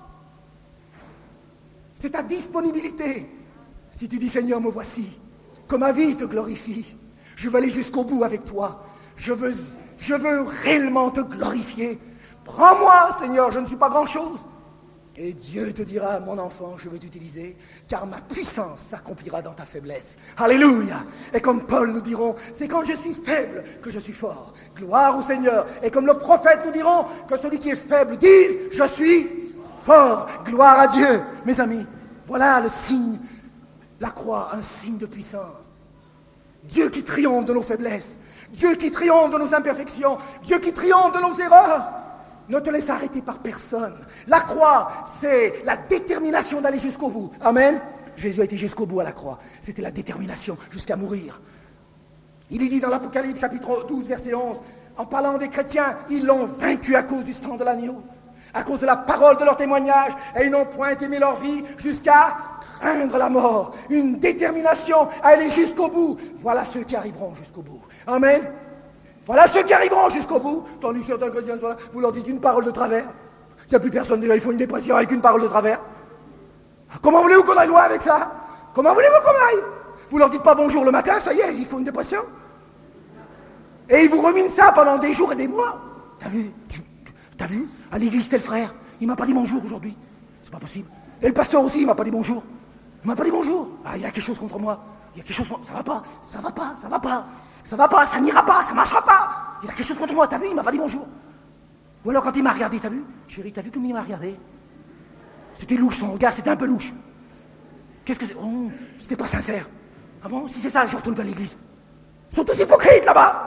C'est ta disponibilité. Si tu dis, Seigneur, me voici, que ma vie te glorifie, je veux aller jusqu'au bout avec toi, je veux réellement te glorifier. Prends-moi, Seigneur, je ne suis pas grand-chose. Et Dieu te dira, mon enfant, je veux t'utiliser, car ma puissance s'accomplira dans ta faiblesse. Alléluia. Et comme Paul nous dirons, c'est quand je suis faible que je suis fort. Gloire au Seigneur. Et comme le prophète nous diront, que celui qui est faible dise, je suis fort. Gloire à Dieu. Mes amis, voilà le signe, la croix, un signe de puissance. Dieu qui triomphe de nos faiblesses, Dieu qui triomphe de nos imperfections, Dieu qui triomphe de nos erreurs. Ne te laisse arrêter par personne. La croix, c'est la détermination d'aller jusqu'au bout. Amen. Jésus a été jusqu'au bout à la croix. C'était la détermination jusqu'à mourir. Il est dit dans l'Apocalypse chapitre 12, verset 11, en parlant des chrétiens, ils l'ont vaincu à cause du sang de l'agneau, à cause de la parole de leur témoignage, et ils n'ont point aimé leur vie jusqu'à craindre la mort. Une détermination à aller jusqu'au bout. Voilà ceux qui arriveront jusqu'au bout. Amen. Voilà ceux qui arriveront jusqu'au bout. Tandis que certains chrétiens, vous leur dites une parole de travers. Il n'y a plus personne déjà, il faut une dépression avec une parole de travers. Comment voulez-vous qu'on aille loin avec ça? Comment voulez-vous qu'on aille? Vous leur dites pas bonjour le matin, ça y est, ils font une dépression. Et ils vous ruminent ça pendant des jours et des mois. T'as vu? T'as vu? À l'église, tel frère, il m'a pas dit bonjour aujourd'hui. C'est pas possible. Et le pasteur aussi, il m'a pas dit bonjour. Il m'a pas dit bonjour. Ah, il y a quelque chose contre moi. Il y a quelque chose contre... Ça va pas, ça va pas, ça va pas. Ça va pas, ça n'ira pas, ça marchera pas. Il y a quelque chose contre moi, t'as vu? Il m'a pas dit bonjour. Ou alors quand il m'a regardé, t'as vu? Chérie, t'as vu comme il m'a regardé? C'était louche, son regard, c'était un peu louche. Qu'est-ce que c'est? Oh, c'était pas sincère. Ah bon? Si c'est ça, je retourne pas à l'église. Ils sont tous hypocrites là-bas.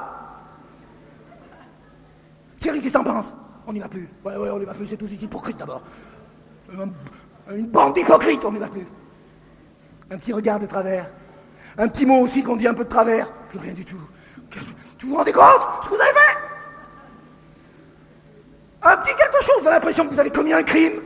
Thierry, qu'est-ce que t'en penses? On n'y va plus. Ouais, on n'y va plus, c'est tous des hypocrites d'abord. Une bande d'hypocrites, on n'y va plus. Un petit regard de travers. Un petit mot aussi qu'on dit un peu de travers. Plus rien du tout. Tu vous rendez compte ce que vous avez fait? Un petit quelque chose, vous avez l'impression que vous avez commis un crime.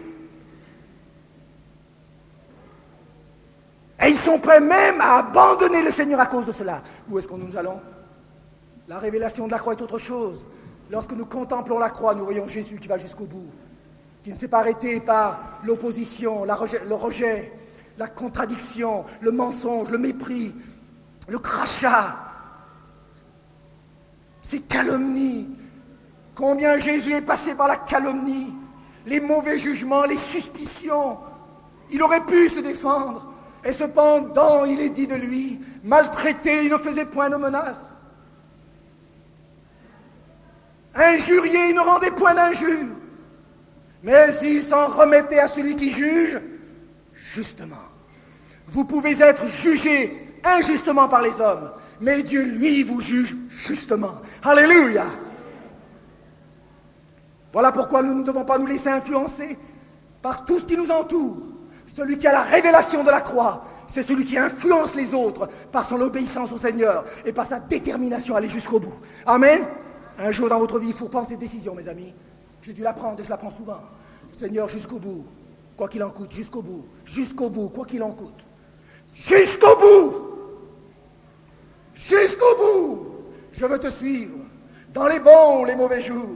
Et ils sont prêts même à abandonner le Seigneur à cause de cela. Où est-ce que nous allons? La révélation de la croix est autre chose. Lorsque nous contemplons la croix, nous voyons Jésus qui va jusqu'au bout, qui ne s'est pas arrêté par l'opposition, le rejet, la contradiction, le mensonge, le mépris, le crachat, ces calomnies. Combien Jésus est passé par la calomnie, les mauvais jugements, les suspicions. Il aurait pu se défendre. Et cependant, il est dit de lui, maltraité, il ne faisait point de menaces. Injurié, il ne rendait point d'injures. Mais il s'en remettait à celui qui juge justement. Vous pouvez être jugé injustement par les hommes, mais Dieu, lui, vous juge justement. Alléluia! Voilà pourquoi nous ne devons pas nous laisser influencer par tout ce qui nous entoure. Celui qui a la révélation de la croix, c'est celui qui influence les autres par son obéissance au Seigneur et par sa détermination à aller jusqu'au bout. Amen. Un jour dans votre vie, il faut prendre cette décision, mes amis. J'ai dû la prendre et je la prends souvent. Seigneur, jusqu'au bout, quoi qu'il en coûte, jusqu'au bout, quoi qu'il en coûte. Jusqu'au bout! Jusqu'au bout! Je veux te suivre, dans les bons ou les mauvais jours.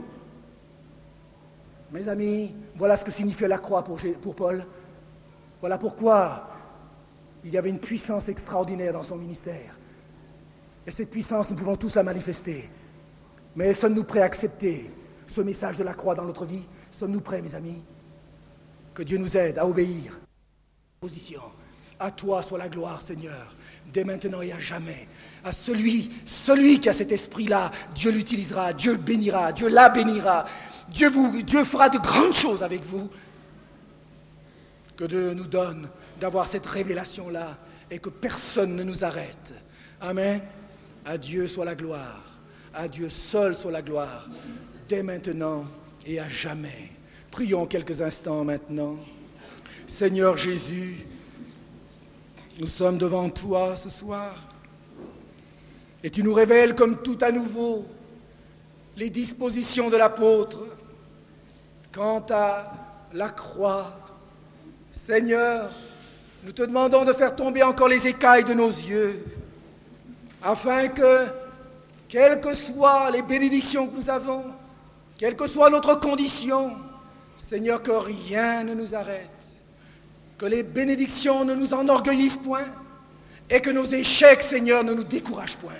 Mes amis, voilà ce que signifiait la croix pour Paul. Voilà pourquoi il y avait une puissance extraordinaire dans son ministère. Et cette puissance, nous pouvons tous la manifester. Mais sommes-nous prêts à accepter ce message de la croix dans notre vie? Sommes-nous prêts, mes amis? Que Dieu nous aide à obéir. Position. À toi soit la gloire, Seigneur, dès maintenant et à jamais. À celui qui a cet esprit-là, Dieu l'utilisera, Dieu le bénira, Dieu la bénira. Dieu fera de grandes choses avec vous. Que Dieu nous donne d'avoir cette révélation-là et que personne ne nous arrête. Amen. À Dieu soit la gloire. À Dieu seul soit la gloire. Dès maintenant et à jamais. Prions quelques instants maintenant. Seigneur Jésus, nous sommes devant toi ce soir. Et tu nous révèles comme tout à nouveau les dispositions de l'apôtre quant à la croix. Seigneur, nous te demandons de faire tomber encore les écailles de nos yeux, afin que, quelles que soient les bénédictions que nous avons, quelle que soit notre condition, Seigneur, que rien ne nous arrête, que les bénédictions ne nous enorgueillissent point, et que nos échecs, Seigneur, ne nous découragent point.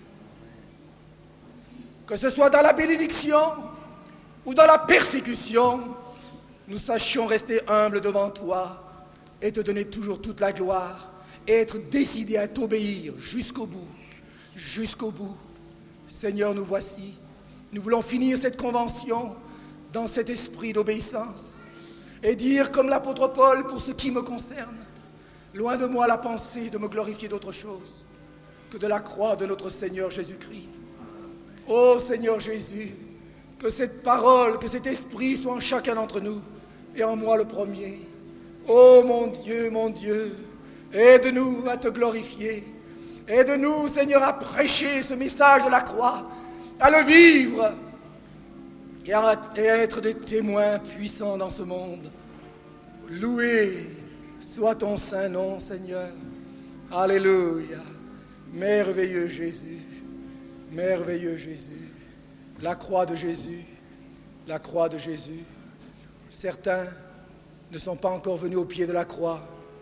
Que ce soit dans la bénédiction ou dans la persécution, nous sachions rester humbles devant toi et te donner toujours toute la gloire et être décidés à t'obéir jusqu'au bout, jusqu'au bout. Seigneur, nous voici. Nous voulons finir cette convention dans cet esprit d'obéissance et dire comme l'apôtre Paul, pour ce qui me concerne, loin de moi la pensée de me glorifier d'autre chose que de la croix de notre Seigneur Jésus-Christ. Ô Seigneur Jésus, que cette parole, que cet esprit soit en chacun d'entre nous et en moi le premier. Ô mon Dieu, aide-nous à te glorifier. Aide-nous, Seigneur, à prêcher ce message de la croix, à le vivre et à être des témoins puissants dans ce monde. Loué soit ton saint nom, Seigneur. Alléluia. Merveilleux Jésus. Merveilleux Jésus. La croix de Jésus. La croix de Jésus. Certains ne sont pas encore venus au pied de la croix.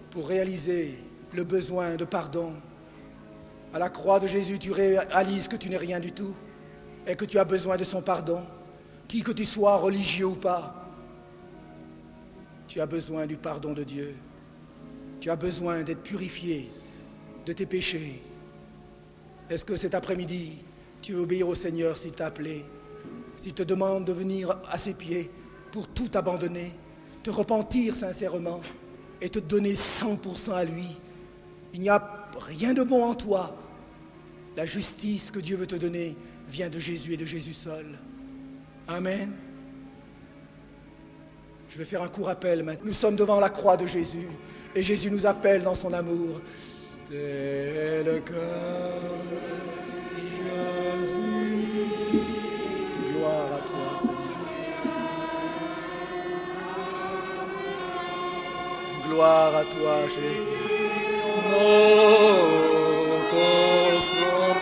pour réaliser le besoin de pardon. À la croix de Jésus, tu réalises que tu n'es rien du tout et que tu as besoin de son pardon. Qui que tu sois, religieux ou pas, tu as besoin du pardon de Dieu. Tu as besoin d'être purifié de tes péchés. Est-ce que cet après-midi, tu veux obéir au Seigneur s'il t'a appelé, s'il te demande de venir à ses pieds pour tout abandonner, te repentir sincèrement et te donner 100% à lui? Il n'y a rien de bon en toi. La justice que Dieu veut te donner vient de Jésus et de Jésus seul. Amen. Je vais faire un court appel maintenant. Nous sommes devant la croix de Jésus et Jésus nous appelle dans son amour. Tel que Jésus, gloire à toi, Seigneur. Gloire à toi, Jésus. Notre sang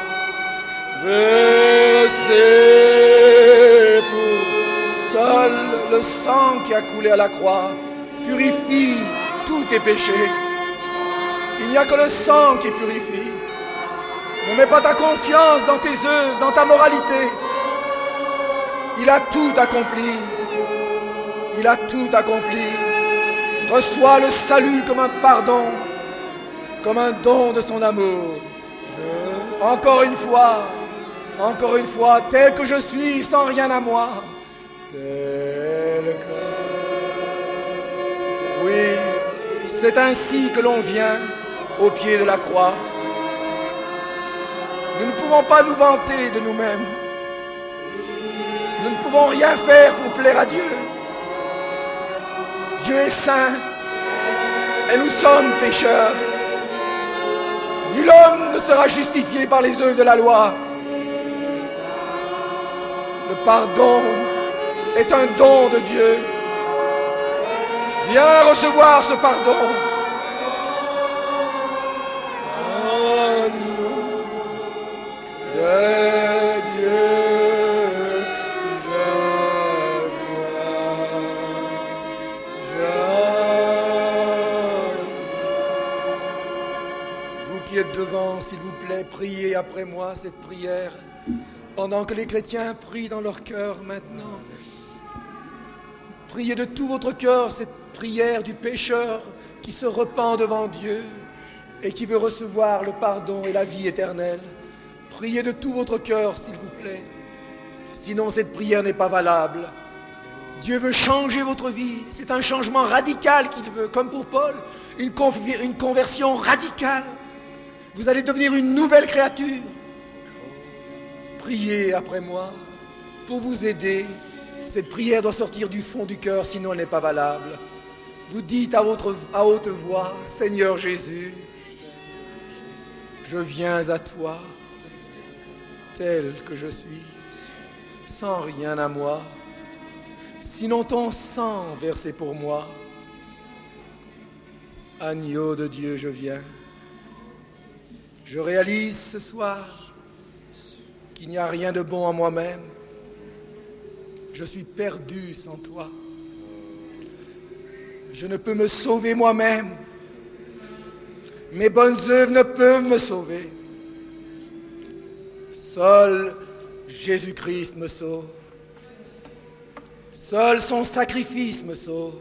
versé pour seul le sang qui a coulé à la croix purifie tous tes péchés. Il n'y a que le sang qui purifie. Ne mets pas ta confiance dans tes œuvres, dans ta moralité. Il a tout accompli. Il a tout accompli. Reçois le salut comme un pardon, comme un don de son amour. Encore une fois, tel que je suis, sans rien à moi. Tel que... Oui, c'est ainsi que l'on vient au pied de la croix. Nous ne pouvons pas nous vanter de nous-mêmes. Nous ne pouvons rien faire pour plaire à Dieu. Dieu est saint et nous sommes pécheurs. Nul homme ne sera justifié par les œuvres de la loi. Le pardon est un don de Dieu. Viens recevoir ce pardon. De Dieu, je Vous qui êtes devant, s'il vous plaît, priez après moi cette prière, pendant que les chrétiens prient dans leur cœur maintenant. Priez de tout votre cœur cette prière du pécheur qui se repent devant Dieu et qui veut recevoir le pardon et la vie éternelle. Priez de tout votre cœur, s'il vous plaît. Sinon, cette prière n'est pas valable. Dieu veut changer votre vie. C'est un changement radical qu'il veut, comme pour Paul, une conversion radicale. Vous allez devenir une nouvelle créature. Priez après moi pour vous aider. Cette prière doit sortir du fond du cœur, sinon elle n'est pas valable. Vous dites à haute voix, Seigneur Jésus, je viens à toi, tel que je suis, sans rien à moi, sinon ton sang versé pour moi. Agneau de Dieu, je viens. Je réalise ce soir qu'il n'y a rien de bon en moi-même. Je suis perdu sans toi. Je ne peux me sauver moi-même. Mes bonnes œuvres ne peuvent me sauver. Seul Jésus-Christ me sauve. Seul son sacrifice me sauve.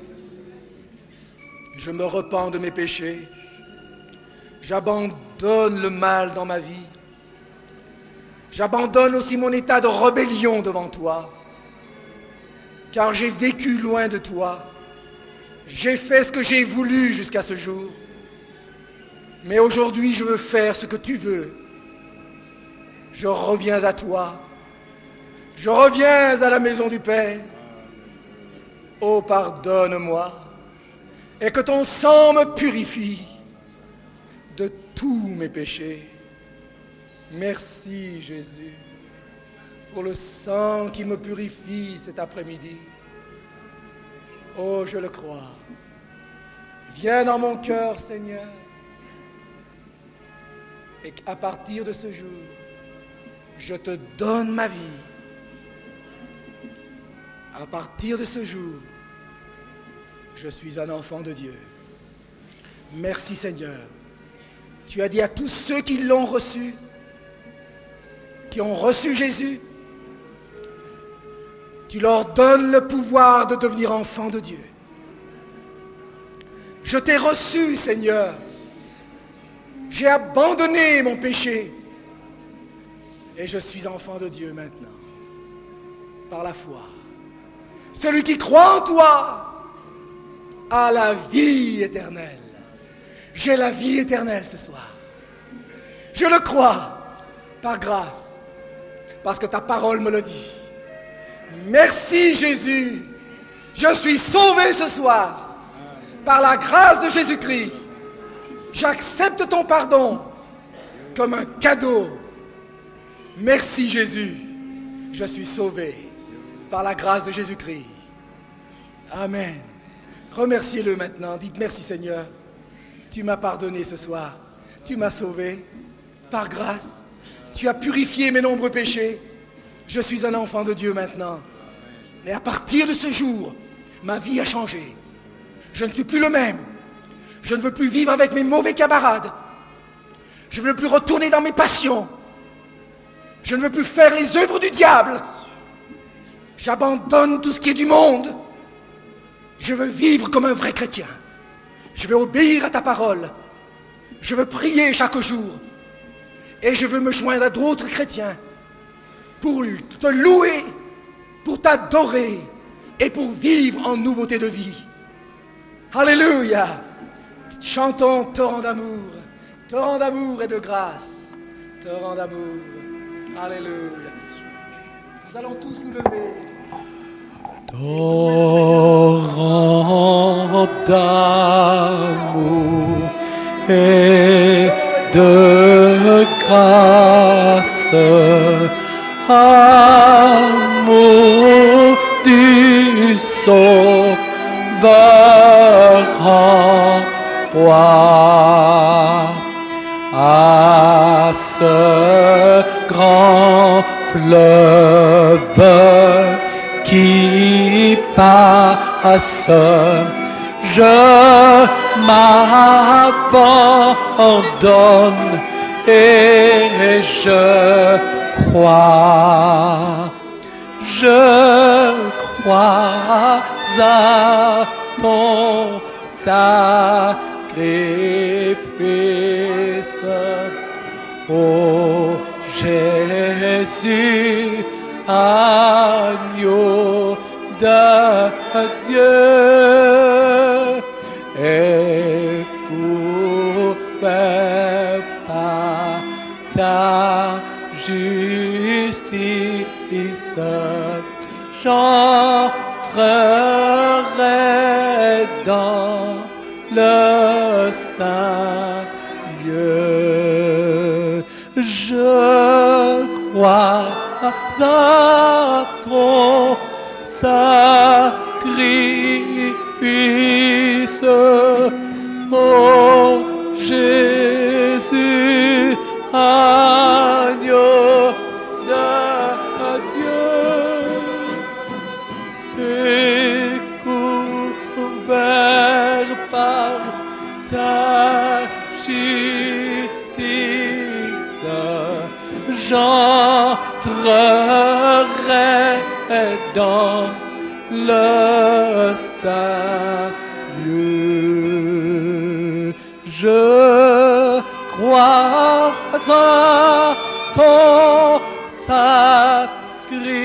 Je me repens de mes péchés. J'abandonne le mal dans ma vie. J'abandonne aussi mon état de rébellion devant toi. Car j'ai vécu loin de toi. J'ai fait ce que j'ai voulu jusqu'à ce jour. Mais aujourd'hui, je veux faire ce que tu veux. Je reviens à toi. Je reviens à la maison du Père. Oh, pardonne-moi. Et que ton sang me purifie de tous mes péchés. Merci, Jésus, pour le sang qui me purifie cet après-midi. Oh, je le crois. Viens dans mon cœur, Seigneur. Et à partir de ce jour, je te donne ma vie. À partir de ce jour, je suis un enfant de Dieu. Merci Seigneur. Tu as dit à tous ceux qui l'ont reçu, qui ont reçu Jésus, tu leur donnes le pouvoir de devenir enfants de Dieu. Je t'ai reçu, Seigneur. J'ai abandonné mon péché. Et je suis enfant de Dieu maintenant, par la foi. Celui qui croit en toi a la vie éternelle. J'ai la vie éternelle ce soir. Je le crois, par grâce, parce que ta parole me le dit. Merci Jésus. Je suis sauvé ce soir, par la grâce de Jésus-Christ. J'accepte ton pardon comme un cadeau. Merci Jésus. Je suis sauvé par la grâce de Jésus-Christ. Amen. Remerciez-le maintenant. Dites merci Seigneur. Tu m'as pardonné ce soir. Tu m'as sauvé par grâce. Tu as purifié mes nombreux péchés. Je suis un enfant de Dieu maintenant. Et à partir de ce jour, ma vie a changé. Je ne suis plus le même. Je ne veux plus vivre avec mes mauvais camarades. Je ne veux plus retourner dans mes passions. Je ne veux plus faire les œuvres du diable. J'abandonne tout ce qui est du monde. Je veux vivre comme un vrai chrétien. Je veux obéir à ta parole. Je veux prier chaque jour. Et je veux me joindre à d'autres chrétiens pour te louer, pour t'adorer et pour vivre en nouveauté de vie. Alléluia! Chantons torrent d'amour et de grâce, torrent d'amour. Alléluia. Nous allons tous nous lever. Torrent d'amour et de grâce, amour du Sauveur en roi, à ce grand fleuve qui passe, je m'abandonne et je crois à ton sacrifice, ô Jésus, agneau de Dieu, éprouvé par ta justice, j'entrerai dans le saint lieu. Je crois à ton sacrifice, ô Jésus, agneau de Dieu, et couvert par ta justice, j'entrerai dans le saint lieu. Je crois à ton sacrifice,